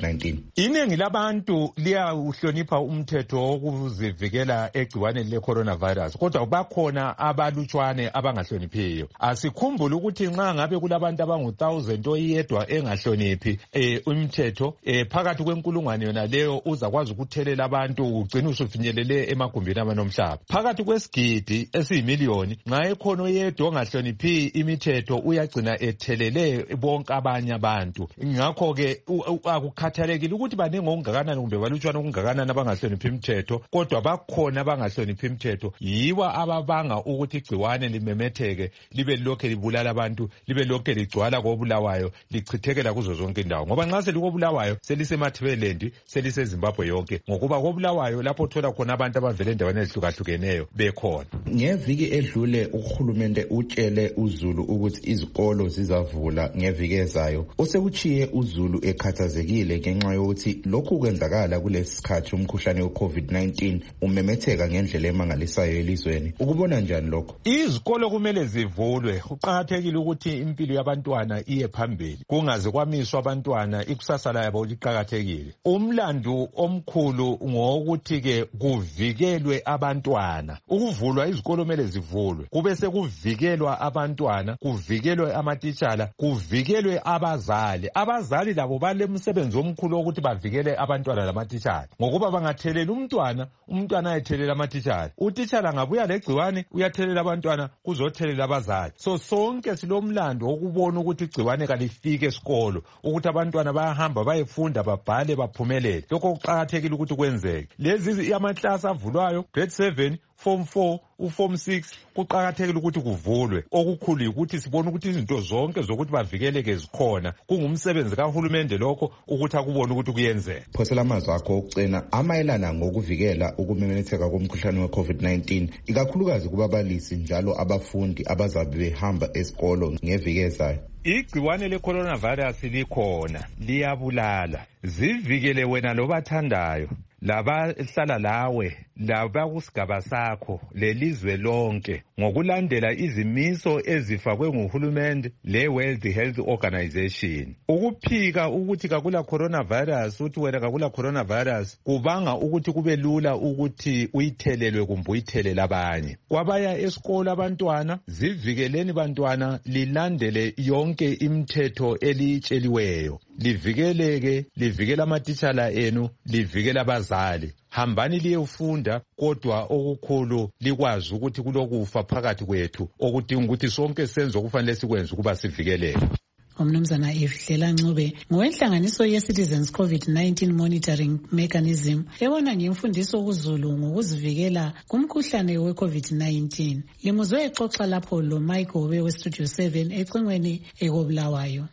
COVID-19. Iningi labantu liyawuhlonipha umthetho wokuzivikela egciwaneni le-coronavirus, kodwa bakhona abalutshwane abangahloniphiyo. Asikhumbule ukuthi nxa ngabe kulabantu abangu-1000 oyedwa engahloniphi umthetho, phakathi kwenkulungwane yona leyo uzakwazi ukuthelela abantu ugcine usufinyelele emagumbini amanomhlaba. Phakathi kwesigidi esiyimiliyoni nxa ekhona oyedwa ongahloniphi imithetho uyagcina ethelele bonke abanye abantu. Ngakho-ke akukhathalekile ukuthi baningi okungakanani kumbe balutshwane okungakanani abangahloniphi imithetho, kodwa bakhona abangahloniphi imithetho. Yibo ababanga ukuthi igciwane limemetheke, libe lokhe libulala abantu, libe lokhe ligcwala koBulawayo, lichithekela kuzo zonke indawo. Ngoba nxa selikoBulawayo seliseMathebelendi, seliseZimbabwe yonke, ngokuba koBulawayo lapho thola khona abantu abavele endaweni ezihlukahlukeneyo bekhona. Ngeviki edlule uhulumende utshele uZulu ukuthi izikolo zizavula ngeviki ezayo. Usekuchiye uZulu ekhathazekile ngenxa yokuthi lokhu kwenzakala kulesi sikhathi umkhuhlane we-COVID-19 umemetheka ngendlela emangalisayo elizweni. Ukubona njani lokho? Izikolo kumele zivulwe. Kuqakathekile ukuthi impilo yabantwana iye phambili, kungaze kwamiswa abantwana, ikusasa labo liqakathekile. Umlandu omkhulu ngokuthi-ke kuvikelwe abantwana. Ukuvulwa izikolo kumele zivulwe, kube sekuvikelwa abantwana, kuvikelwe amatitshala, kuvikelwe abazali. Abazali labo balemsebenzi omkhulu wokuthi bavikele abantwana lamatitshala, ngokuba bangathelela umntwana ayethelela amatitshala, utitshala ngabuya legciwane uyathelela abantwana kuzothelela abazali. So sonke silomlando wokubona ukuthi igciwane kalifike esikolo, ukuthi abantwana bayahamba bayefunda, babhale, baphumelele. Lokho kuqakathekile ukuthi kwenzeke. Lezi amaklasi avulwayo, grade 7, form 4, uform 6, kuqakathekile ukuthi kuvulwe. Okukhulu ukuthi sibone ukuthi izinto zonke zokuthi bavikeleke zikhona. Kungumsebenzi kahulumende lokho ukuthi akubone ukuthi kuyenzeka. Phosela amazwi akho okucina amayelana ngokuvikela ukumemetheka komkhuhlane we-COVID-19, ikakhulukazi kubabalisi njalo abafundi abazabe behamba esikolo ngeviki ezayo. Igciwane le-coronavirus likhona, liyabulala. Zivikele wena lobathandayo, labahlala lawe, labakusigaba sakho, lelizwe lonke, ngokulandela izimiso ezifakwe nguhulumende le-World Health Organization. Ukuphika ukuthi kakula coronavirus, uthi wena kakula coronavirus, kubanga ukuthi kube lula ukuthi uyithelelwe kumbe uyithelele abanye. Kwabaya esikolo abantwana, zivikeleni bantwana, lilandele yonke imithetho elitsheliweyo. Livikeleke, livikela amatitshala enu, livikela abazali. Hambani liyefunda, kodwa okukhulu likwazi ukuthi kulokufa phakathi kwethu, okudinga ukuthi sonke senze okufanele sikwenze ukuba sivikeleke. Umnumzana Efihlela Ncube ngowenhlanganiso ye-Citizens COVID-19 Monitoring Mechanism ebona ngemfundiso kuZulu ngokuzivikela kumkhuhlane we-COVID-19. Limuzwe exoxa lapho lo Mike Hobe we-Studio 7 ecingweni ekoBulawayo.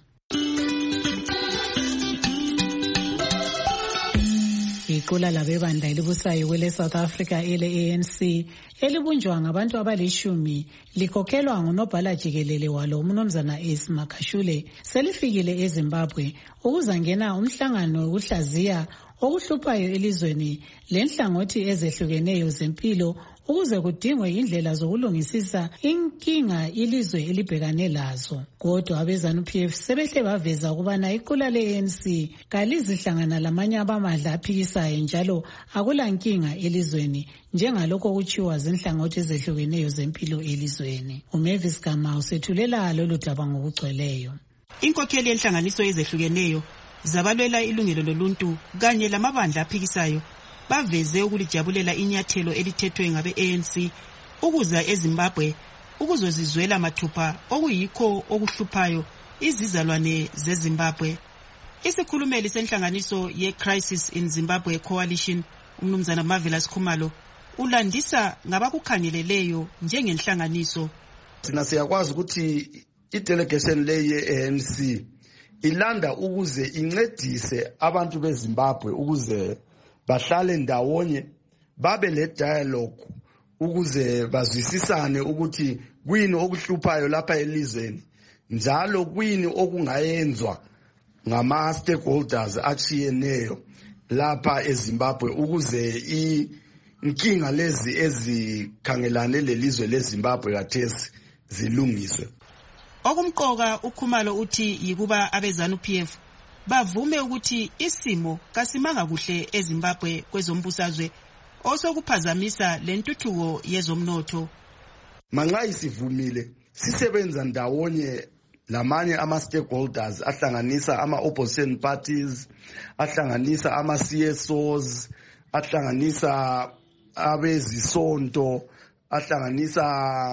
Iqula labebandla elibusayo kwele-South Africa ele-ANC elibunjwa ngabantu abalishumi likhokhelwa ngunobhala jikelele walo umnumzana Ace Makashule selifikile eZimbabwe ukuzangena umhlangano wokuhlaziya okuhluphayo elizweni lenhlangothi ezehlukeneyo zempilo ukuze kudingwe indlela zokulungisisa inkinga ilizwe elibhekane lazo. Kodwa abeZANU-PF sebehle baveza ukubana iqula le-ANC kalizihlangana lamanye abamandla aphikisayo njalo akula nkinga elizweni njengalokho okutshiwa zinhlangothi ezehlukeneyo zempilo elizweni. uMavis Gama usethulela lolu daba ngokugcweleyo. Inkokheli yenhlanganiso ezehlukeneyo zabalwela ilungelo loluntu kanye lamabandla aphikisayo baveze ukulijabulela inyathelo elithethwe ngabe-ANC ukuza eZimbabwe ukuzozizwela mathupha okuyikho okuhluphayo izizalwane zeZimbabwe. Isikhulumeli senhlanganiso ye-Crisis in Zimbabwe Coalition, umnumzana Marvelous Khumalo, ulandisa ngabakukhangeleleyo njengenhlanganiso. Thina siyakwazi ukuthi i-delegation le ye-ANC ilanda ukuze incedise abantu beZimbabwe ukuze bahlale ndawonye babe le dialogue ukuze bazwisisane ukuthi kuyini okuhluphayo lapha elizweni njalo kuyini okungayenzwa ngama stakeholders achiyeneyo lapha eZimbabwe ukuze inkinga lezi ezikhangelane lelizwe leZimbabwe kathesi zilungiswe. Okumqoka uKhumalo uthi yikuba abeZANU-PF bavume ukuthi isimo kasimanga kuhle eZimbabwe kwezombusazwe osokuphazamisa lentuthuko yezomnotho. Manxa isivumile sisebenza ndawonye lamanye ama-stakeholders ahlanganisa ama-opposition parties, ahlanganisa ama-CSOs, ahlanganisa abezisonto, ahlanganisa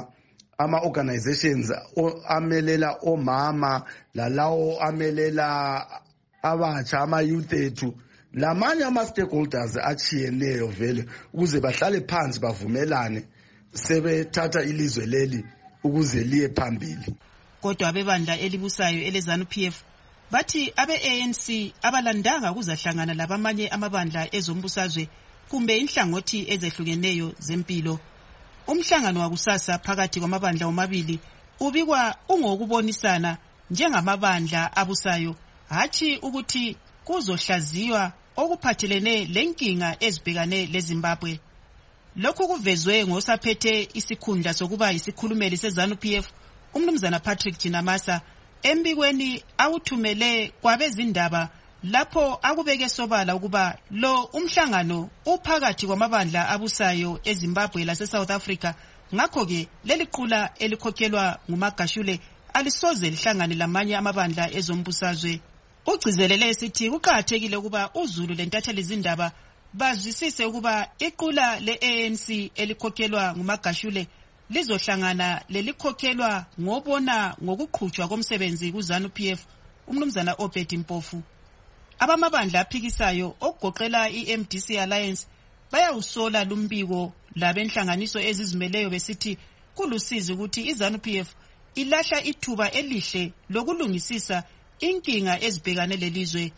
ama-organizations amelela omama lalawo amelela abatsha ama-youth ethu, lamanye ama-stakeholders achiyeneyo vele ukuze bahlale phansi bavumelane sebethatha ilizwe leli ukuze liye phambili. Kodwa abebandla elibusayo eleZANU-PF bathi abe-ANC abalandanga ukuzahlangana labamanye amabandla ezombusazwe kumbe inhlangothi ezehlukeneyo zempilo. Umhlangano wakusasa phakathi kwamabandla omabili ubikwa ungokubonisana njengamabandla abusayo, hathi ukuthi kuzohlaziywa okuphathelene lenkinga ezibhekane leZimbabwe. Lokhu kuvezwe ngosaphethe isikhundla sokuba yisikhulumeli seZANU-PF umnumzana Patrick Chinamasa embikweni awuthumele kwabezindaba lapho akubeke sobala ukuba lo umhlangano uphakathi kwamabandla abusayo eZimbabwe laseSouth Africa, ngakho-ke leli qula elikhokhelwa nguMagashule alisoze lihlangane lamanye amabandla ezombusazwe. Ugcizelele esithi kuqakathekile ukuba uZulu lentatheli zindaba bazwisise ukuba iqula le-ANC elikhokhelwa nguMagashule lizohlangana lelikhokhelwa ngobona ngokuqhutshwa komsebenzi kuZANU-PF umnumzana Obed Mpofu. Abamabandla aphikisayo okugoqela i-MDC Alliance bayawusola lumbiko labenhlanganiso ezizimeleyo besithi kulusizi ukuthi iZANU-PF ilahla ithuba elihle lokulungisisa inkinga ezibhekane lelizwe.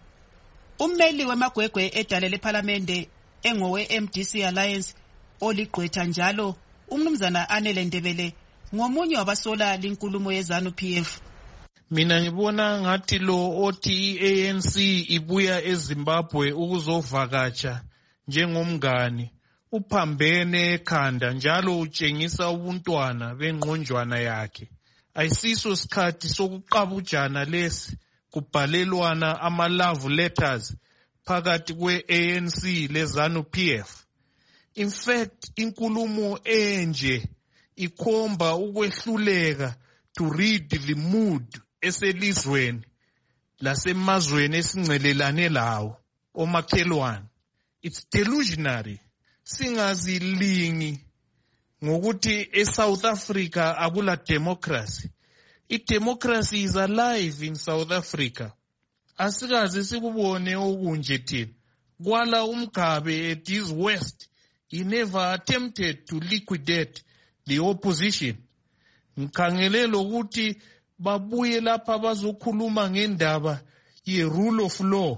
Ummeli wemagwegwe edale leParliamente engowe-MDC Alliance oligqwetha njalo umnumzana Anele Ndebele ngomunye wabasola linkulumo yeZANU-PF. Mina ngibona ngathi lo othi i-ANC ibuya eZimbabwe ukuzovakatsha njengomngani uphambene ekhanda njalo utshengisa ubuntwana bengqonjwana yakhe. Ayisiso isikhathi sokuqabujana lesi kubhalelwana ama-love letters phakathi kwe-ANC leZANU-PF. In fact, inkulumo enje ikhomba ukwehluleka to read the mood eselizweni lasemazweni esingcelelane lawo omakhelwane. It's delusionary. Singazilingi ngokuthi eSouth Africa akula democracy. I-democracy is alive in South Africa. Asikaze sikubone okunje thina. Kwala uMgabe at his worst, he never attempted to liquidate the opposition. Ngikhangelele ukuthi babuye lapha bazokhuluma ngendaba ye-rule of law.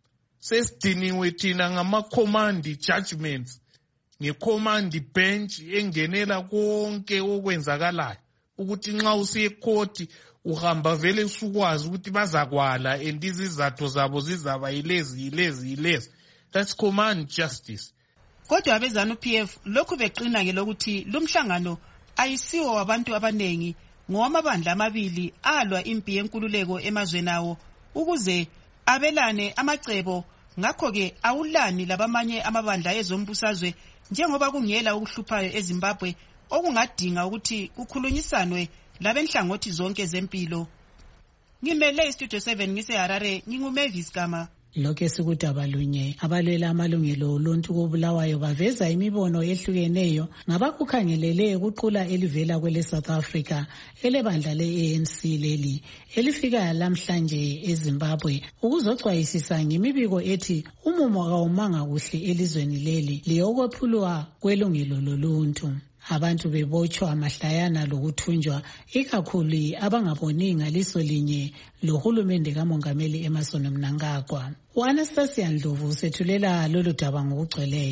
Sesidiniwe thina ngama-command judgments, nge-command bench engenela konke okwenzakalayo. Ukuthi nxa usiye ecourt uhamba vele usukwazi ukuthi bazakwala and izizathu zabo zizaba yilezi. That's command justice. Kodwa abeZANU-PF lokhu beqina ke lokuthi lumhlangano ayisiwo wabantu abanengi ngowamabandla amabili alwa impi yenkululeko emazweni awo ukuze abelane amacebo, ngakho-ke awulani labamanye amabandla ezombusazwe njengoba kungela ukuhluphayo eZimbabwe okungadinga ukuthi kukhulunyisanwe labenhlangothi zonke zempilo. Ngimele iStudio 7 ngiseHarare, nginguMavis Gama. Lokho esikudaba lunye abalwela amalungelo oluntu kobulawayo baveza imibono ehlukeneyo ngabakukhangelele kuqula elivela kwele South Africa elebandla le-ANC leli elifika lamhlanje eZimbabwe ukuzocwayisisa ngemibiko ethi umumo kawumanga kuhle elizweni leli liyokwephulwa kwelungelo loluntu. Abantu bebotshwa mahlayana lokuthunjwa ikakhulu abangaboni ngaliso linye lohulumende kamongameli Emmerson Mnangagwa. U-Anastasia Ndlovu usethulela lolu daba ngokugcweleyo.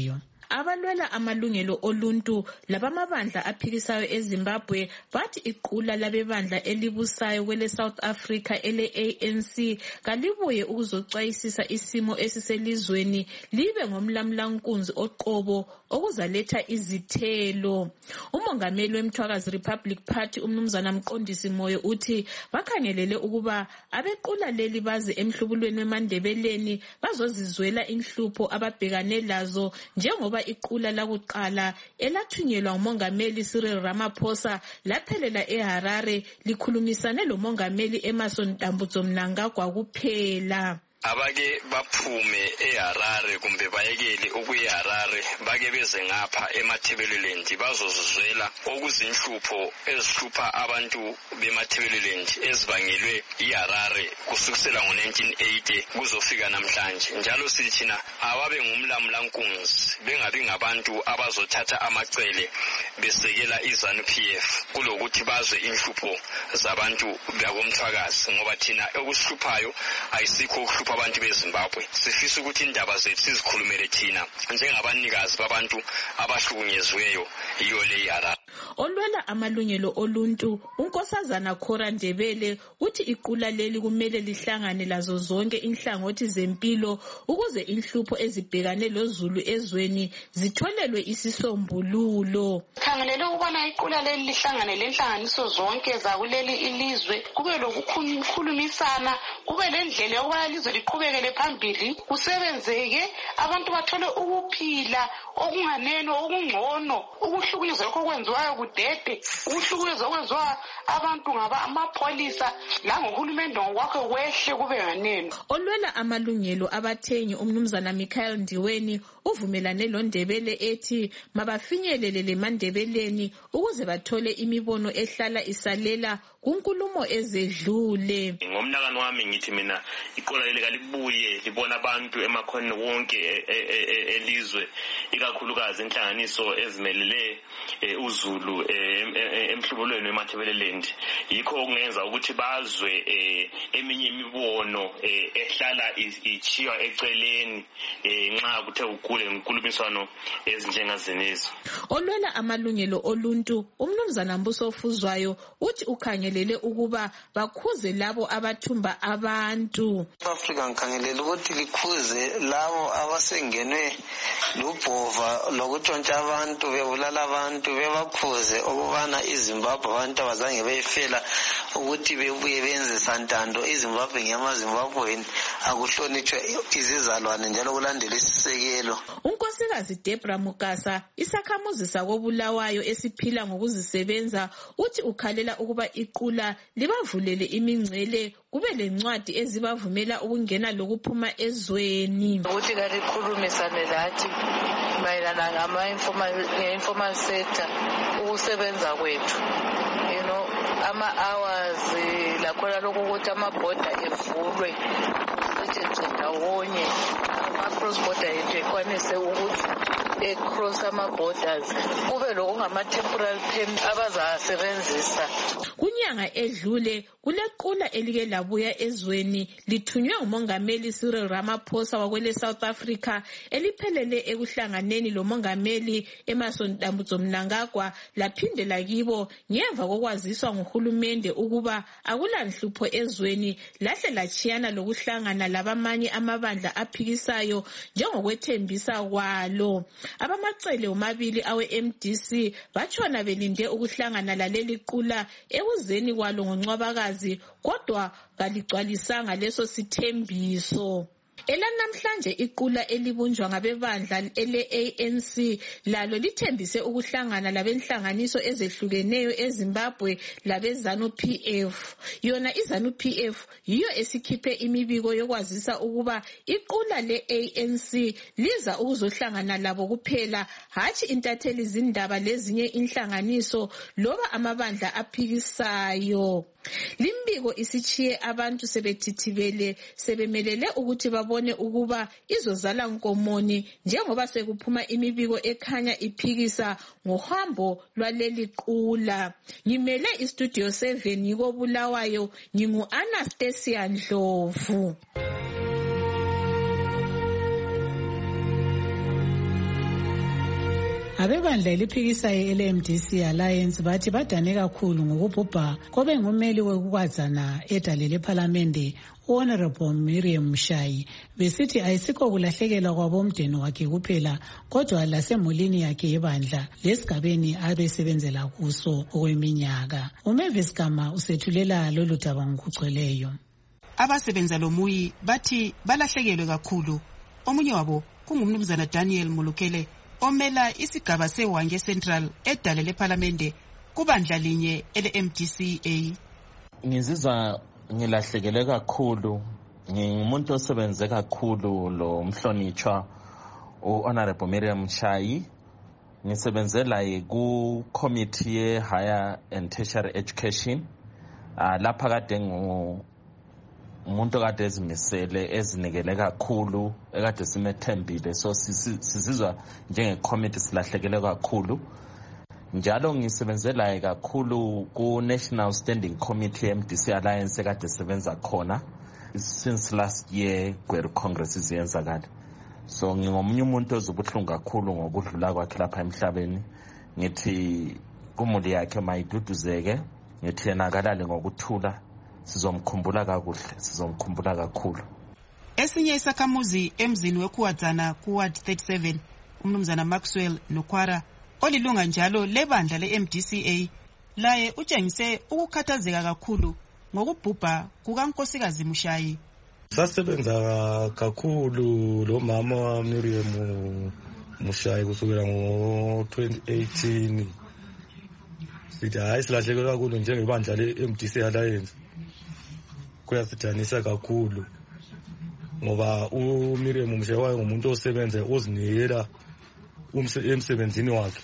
Abalwela amalungelo oluntu labamabandla aphikisayo eZimbabwe bathi iqula labebandla elibusayo kwele South Africa ele-ANC kalibuye ukuzocwayisisa isimo esiselizweni libe ngomlamlankunzi oqobo okuzaletha izithelo. Umongameli weMthwakazi Republic Party umnumzana Mqondisi Moyo uthi bakhangelele ukuba abequla leli baze emhlubulweni weMandebeleni bazozizwela inhlupho ababhekane lazo njengoba iqula lakuqala elathunyelwa umongameli Cyril Ramaphosa laphelela eHarare likhulumisane lomongameli Emmerson Dambudzo Mnangagwa kuphela. Abake baphume eHarare kumbe bayekele ukuyiHarare bake beze ngapha eMatabeleland bazozizwela okuzinhlupho ezihlupha abantu beMatabeleland ezibangelwe iHarare kusukisela ngo1980 kuzofika namhlanje. Njalo sithina ababe ngumlamlankunzi bengabi ngabantu abazothatha amacele besekela iZANU-PF kulokuthi bazwe inhlupho zabantu bakomthwakazi ngoba thina okusihluphayo ayisikho ukuhlupha abantu beZimbabwe. Sifisa ukuthi indaba zethu sizikhulumele thina njengabanikazi babantu abahlukunyeziweyo iyo le Harare. Olwela amalungelo oluntu unkosazana Khora Ndebele uthi iqula leli kumele lihlangane lazo zonke inhlangothi zempilo ukuze inhlupho ezibhekane lozulu ezweni zitholelwe isisombululo. Khangelele ukubona iqula leli lihlangane lenhlanganiso zonke zakuleli ilizwe kube lokukhulumisana kube lendlela yokuba ilizwe liqhubekele phambili kusebenzeke abantu bathole ukuphila okunganeno okungcono ukuhlukunyezwa okwenziwayo kudede ukuhlukunyezwa okwenziwa abantu amapholisa langohulumende ngokwakhe kwehle kube nganeno. Olwela amalungelo abathengi umnumzana Michael Ndiweni uvumelane loNdebele ethi mabafinyelele leMandebeleni ukuze bathole imibono ehlala isalela kunkulumo ezedlule. Ngomnakano wami ngithi mina iqola leli kalibuye libona abantu emakhoneni wonke elizwe ikakhulukazi inhlanganiso ezimelele uZulu emhlubulweni weMatabeleland. Yikho okungenza ukuthi bazwe eminye imibono ehlala ichiywa eceleni nxa kuthe ukule inkulumiswano ezinjengazenezo. Olwela amalungelo oluntu umnumzana Mbuso Fuzwayo uthi ukhangelele ukuba bakhuze labo abathumba abantu. Africa ngikhangelele ukuthi likhuze labo abasengenwe lubhova lokutshontsha abantu bebulala abantu bebakhuze ukubana iZimbabwe abantu abazange beyifela ukuthi bebuye benze santando. iZimbabwe ngeyamaZimbabweni akuhlonitshwe izizalwane njalo kulandela isisekelo. Unkosikazi Debra Mukasa isakhamuzi sakobulawayo esiphila ngokuzisebenza uthi ukhalela ukuba iqula libavulele imingcele kube lencwadi ezibavumela ukungena lokuphuma ezweni. Ukuthi kalikhulumisane lathi mayelana ngama-informal sector ukusebenza kwethu. Ama-hours lakhona lokhu ukuthi amabhoda evulwe kusetshenziswe ndawonye ama-cross border yethu ekwanise ukuthi ecross ama-borders kube lokungama-temporal permit abazasebenzisa. Kunyanga edlule kulequla elike labuya ezweni lithunywe ngumongameli Cyril Ramaphosa wakwele South Africa eliphelele ekuhlanganeni lomongameli Emmerson Dambudzo Mnangagwa laphindela kibo ngemva kokwaziswa nguhulumende ukuba akulanhlupho ezweni lahle lachiyana lokuhlangana labamanye amabandla aphikisayo njengokwethembisa kwalo. Abamacele omabili awe-MDC batshona belinde ukuhlangana laleli qula ekuzeni kwalo ngoNcwabakazi kodwa kaligcwalisanga leso sithembiso. Elanamhlanje iqula elibunjwa ngabebandla ele-ANC lalo lithembise ukuhlangana labenhlanganiso ezehlukeneyo eZimbabwe labeZANU-PF. Yona iZANU-PF yiyo esikhiphe imibiko yokwazisa ukuba iqula le-ANC liza ukuzohlangana labo kuphela hatshi intatheli zindaba lezinye inhlanganiso loba amabandla aphikisayo. Limbiko isichiye abantu sebethithibele sebemelele ukuthi babone ukuba izozala nkomoni njengoba sekuphuma imibiko ekhanya iphikisa ngohambo lwaleli qula. Ngimele istudio 7 ngikobulawayo ngingu-Anastasia Ndlovu. Abebandla eliphikisayo ele-MDC Alliance bathi badane kakhulu ngokubhubha kobe ngumeli wokukwazana edale lephalamende Honorable Miriam Mshayi, besithi ayisikho kulahlekelwa kwabomdeni wakhe kuphela kodwa lasemulini yakhe yebandla lesigabeni abesebenzela kuso okweminyaka. uMavis Gama usethulela lolu daba ngokugcweleyo. Abasebenza lomuyi bathi balahlekelwe kakhulu. Omunye wabo kungumnumzana Daniel Mulukele omela isigaba seWange Central edale lephalamende kubandla linye ele-MDCA. Ngizizwa ngilahlekele kakhulu, ngingumuntu osebenze kakhulu lo mhlonitshwa uHonorable Miriam Mshayi. Ngisebenzela ku committee ye higher and tertiary education. Lapha kade umuntu kade ezimisele ezinikele kakhulu ekade simethembile, so sizizwa njenge committee silahlekele kakhulu. Njalo ngisebenzela kakhulu ku National Standing Committee MDC Alliance ekade sebenza khona since last year Gweru Congress iziyenzakala. So ngingomunye umuntu ozubuhlungu kakhulu ngokudlula kwakhe lapha emhlabeni. Ngithi kumuli yakhe mayiduduzeke, ngithi yena akalale ngokuthula, sizomkhumbula kakuhle, sizomkhumbula kakhulu. Esinye isakhamuzi emzini weKhuwadzana kuWard 37 umnumzana Maxwell Nokwara olilunga njalo lebandla le-MDCA laye utshengise ukukhathazeka kakhulu ngokubhubha kukankosikazi Mshayi. Sasebenza kakhulu lo mama wa Miriam Mshayi kusukela ngo-2018. Sithi hayi silahlekelwe kakhulu njengebandla le-MDC Alliance. Kuyasidanisa kakhulu ngoba uMiriam Mshayi wayengumuntu osebenza ozinikela emsebenzini wakhe.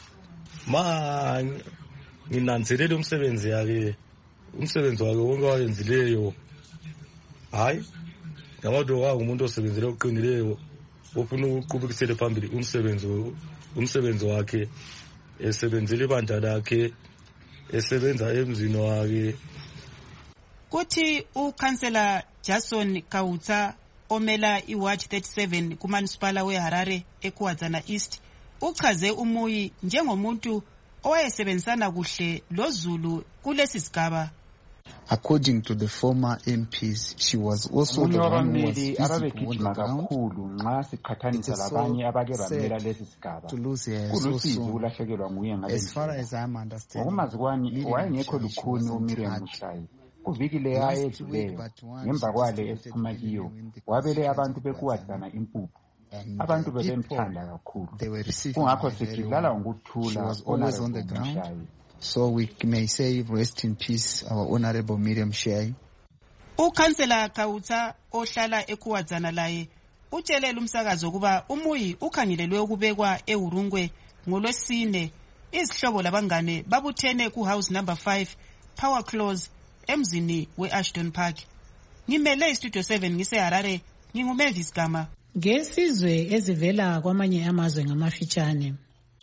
Nginanzelela umsebenzi wakhe wonke wayenzileyo. Hayi ngabantu umuntu osebenzele oqinileyo ofuna ukuqhubekisela phambili umsebenzi wakhe, esebenzele ibandla lakhe, esebenza emzini wakhe. Kuthi uKhansela Jason Kautsa omela iWard 37 kuManisipala weHarare eKhuwadzana East uchaze umuyi njengomuntu owayesebenzisana kuhle loZulu kulesi sigaba. According to the former MPs, she was also the one who was visible on the ground. Nxa siqhathanisa labanye abake bamela lesi sigaba kulusizi ukulahlekelwa nguye ngale. As far as I'm understanding, ngokumazi kwami wayengekho lukhuni uMiriam Mshayi. Kuviki le ayedluleyo ngemva kwale esiphuma kiyo wabele abantu beKhuwadzana impuphu. Abantu bebemthanda kakhulu. Kungakho sithi lala ngokuthula Honorable Mshayi. So we may say rest in peace our Honorable Miriam Mshayi. uKhansela Kautsa ohlala eKhuwadzana laye utshelela umsakazo ukuba umuyi ukhangelelwe ukubekwa eHurungwe ngoLwesine. Izihlobo labangane babuthene kuHouse number 5 Power Close emzini weAshton Park. Ngimele iStudio 7 ngiseHarare, nginguMavis Gama. Ngesizwe ezivela kwamanye amazwe ngamafitshane.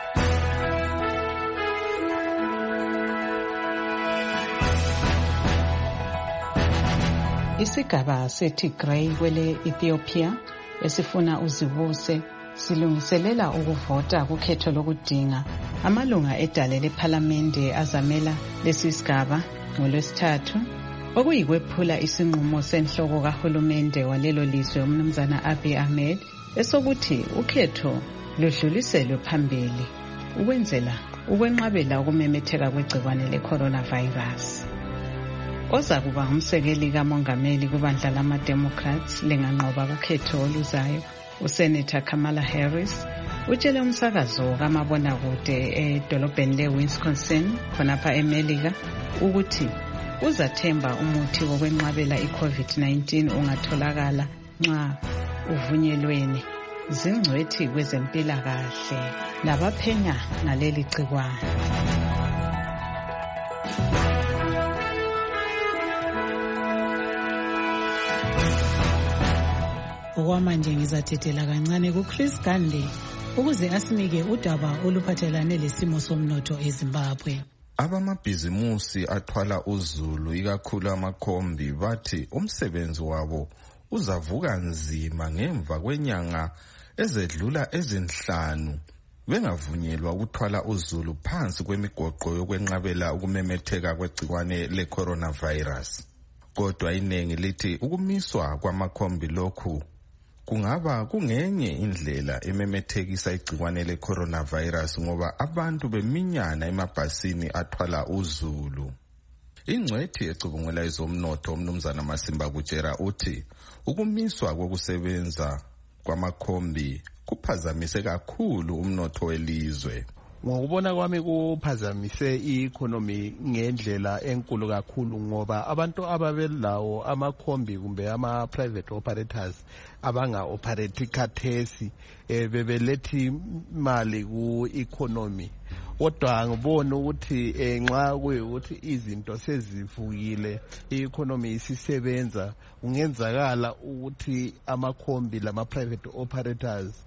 Isigaba seTigray kwele Ethiopia esifuna uzibuse silungiselela ukuvota kukhetho lokudinga amalunga edale lephalamende azamela lesi sigaba ngoLwesithathu, okuyikwephula isinqumo senhloko kahulumende walelo lizwe umnumzana Abiy Ahmed esokuthi ukhetho ludluliselwe phambili ukwenzela ukwenqabela ukumemetheka kwegcikwane le-coronavirus. Ozakuba ngumsekeli kamongameli kubandla lama-Democrats linganqoba kukhetho oluzayo, uSenator Kamala Harris utshele umsakazo kamabonakude edolobheni le-Wisconsin khonapha eMelika ukuthi uzathemba umuthi wokwenqabela i-COVID-19 ungatholakala nxa uvunyelweni zingcwethi kwezempilakahle labaphenya ngaleli gcikwane. Okwamanje ngizathetela kancane kuChris Gande ukuze asinike udaba oluphathelane lesimo somnotho eZimbabwe. Abamabhizimusi athwala uzulu ikakhulu amakhombi bathi umsebenzi wabo uzavuka nzima ngemva kwenyanga ezedlula ezinhlanu bengavunyelwa ukuthwala uzulu phansi kwemigoqo yokwenqabela ukumemetheka kwegciwane le-coronavirus. Kodwa iningi lithi ukumiswa kwamakhombi lokhu kungaba kungenye indlela ememethekisa igciwane le-coronavirus ngoba abantu beminyana emabhasini athwala uzulu. Ingcwethi ecubungula ezomnotho umnumzana Masimba Kutshera uthi ukumiswa kokusebenza kwamakhombi kuphazamise kakhulu umnotho welizwe. Ngokubona kwami kuphazamise i-economy ngendlela enkulu kakhulu ngoba abantu ababelawo amakhombi kumbe ama-private operators abanga-operate khathesi bebelethi imali ku-economy. Kodwa ngibona ukuthi nxa kuyukuthi izinto sezivukile i-economy isisebenza kungenzakala ukuthi amakhombi lama-private operators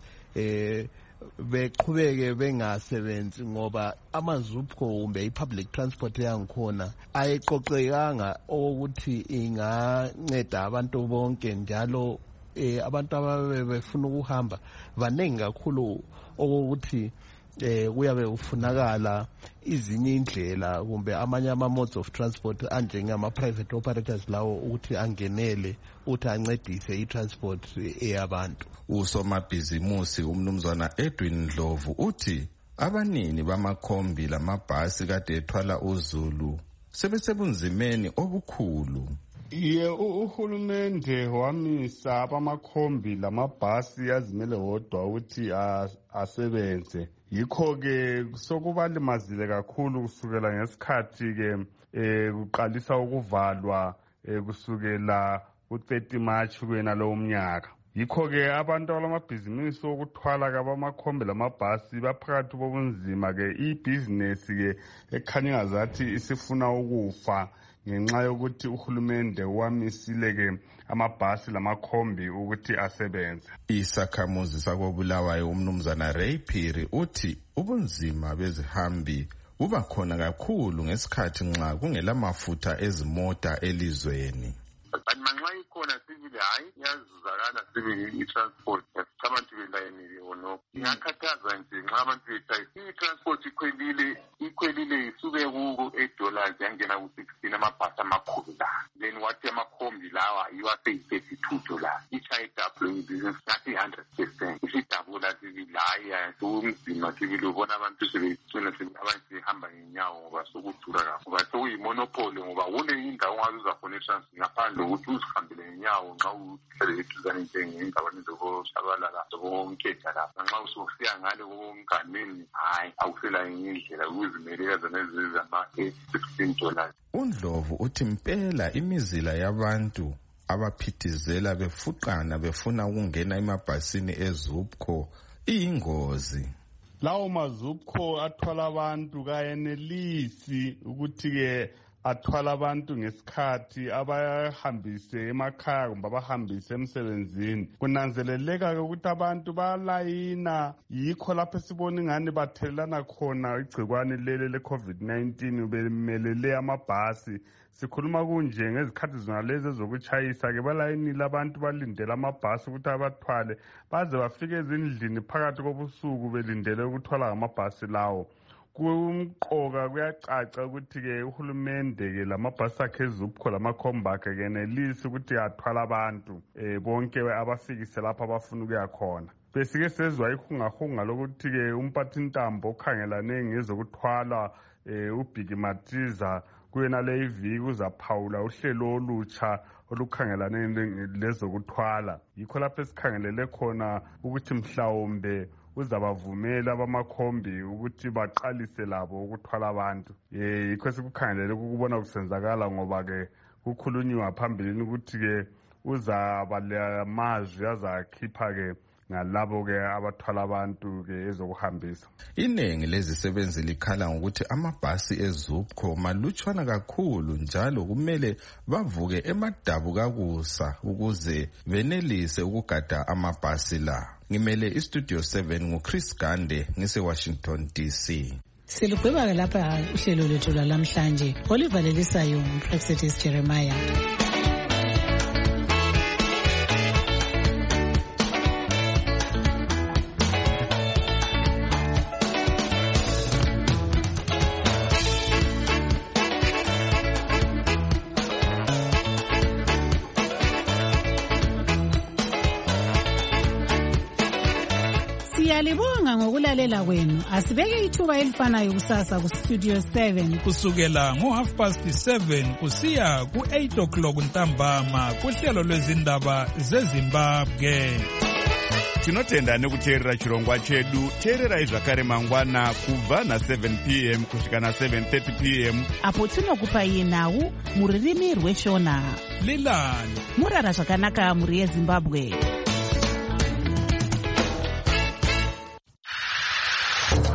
beqhubeke bengasebenzi ngoba amazupho kumbe i-public transport yangikhona ayiqoqekanga ukuthi inganceda abantu bonke njalo abantu ababefuna ukuhamba baningi kakhulu okokuthi kuyabe ufunakala izinye indlela kumbe amanye ama-modes of transport anjengama-private operators lawo ukuthi angenele ukuthi ancedise i-transport eyabantu. Usomabhizimusi umnumzana Edwin Ndlovu uthi abanini bamakhombi lamabhasi kade ethwala uzulu sebesebunzimeni obukhulu. Uhulumende wamisa abamakhombi lamabhasi azimele wodwa ukuthi asebenze. Yikho-ke sokubalimazile kakhulu kusukela ngesikhathi-ke kuqalisa ukuvalwa kusukela ku-30 March kwena lowo mnyaka. Yikho-ke abantu abalamabhizinisi okuthwala kabamakhombi lamabhasi baphakathi bobunzima-ke ibhizinesi-ke ekhanya ngazathi isifuna ukufa ngenxa yokuthi uhulumende wamisile-ke amabhasi lamakhombi ukuthi asebenze. Isakhamuzi sakobulawayo umnumzana Ray Phiri uthi ubunzima bezihambi buba khona kakhulu ngesikhathi nxa kungelamafutha ezimota elizweni. Manxa ikhona sibili hayi iyazuzakala sibili i-transport abantu belayinile onokho ingakhathaza nje nxa abantu bethayi i-transport ikhwelile isuke ku-$8 yangena ku-16 amabhasi amakhulu la then wathi amakhombi lawa yiwa $32 ichayidablo ibhizinisi ngathi 100% isidabula sibili hayi umzima sibili ubona abantu sebecina abantu behamba ngenyawo ngoba sokudura kakhulu ngoba sokuyimonopoly ngoba kule indawo ongaze uzakhona i-transport ngaphandle ukuthi uzihambele ngenyawo nxa uhlele eduzane njengendaweni zokushabalala zokonketha lapha nxa usufika ngale komnganeni hayi awusela indlela ukuzimelela zonezi zama-$16. uNdlovu uthi impela imizila yabantu abaphithizela befuqana befuna ukungena emabhasini ezupco iyingozi. Lawo mazupco athwala abantu kayenelisi ukuthi-ke athwala abantu ngesikhathi abahambise emakhaya kumbe abahambise emsebenzini. Kunanzeleleka ukuthi abantu balayina yikho lapho sibona ingani bathelelana khona igcikwane lele le-COVID-19 bemelele amabhasi. Sikhuluma kunje ngezikhathi zona lezi ezokuchayisa-ke balayinile abantu balindele amabhasi ukuthi abathwale baze bafike ezindlini phakathi kobusuku belindele ukuthwala ngamabhasi lawo. Kumqoka kuyacaca ukuthi-ke uhulumende-ke lamabhasi akhe ezupco lamakhombi akhe kenelisi ukuthi athwala abantu bonke abafikise lapho abafuna ukuya khona. Besike sezwa ihungahunga lokuthi-ke umphathintambo okhangelane ngezokuthwala uBhiki Matiza kuyena le iviki uzaphawula uhlelo olutsha olukhangelane lezokuthwala. Yikho lapho esikhangelele khona ukuthi mhlawumbe uzabavumela abamakhombi ukuthi baqalise labo ukuthwala abantu. Yikho esikukhangelele ukubona kusenzakala ngoba-ke kukhulunywa phambilini ukuthi-ke uzaba lamazwi azakhipha-ke ngalabo-ke abathwala abantu-ke ezokuhambisa. Iningi lezisebenzi likhala ngokuthi amabhasi ezupco malutshwana kakhulu njalo kumele bavuke emadabukakusa ukuze benelise ukugada amabhasi la. Ngimele istudio 7 nguChris Gande ngise-Washington DC. Silugqiba-ke lapha uhlelo lwethu lwalamhlanje olivalelisayo uPrexetis Jeremiah. Siyalibonga ngokulalela kwenu. Asibeke ithuba elifanayo kusasa ku Studio 7 kusukela ngo7:30 kusiya ku8 ntambama kuhlelo lwezindaba zeZimbabwe. Tinotenda nekuteerera chirongwa chedu. Teererai zvakare mangwana kubva na7 p.m. kusvika na7:30 p.m. apo tinokupai nhau muririmi rweshona. Lilani murara zvakanaka muri yeZimbabwe.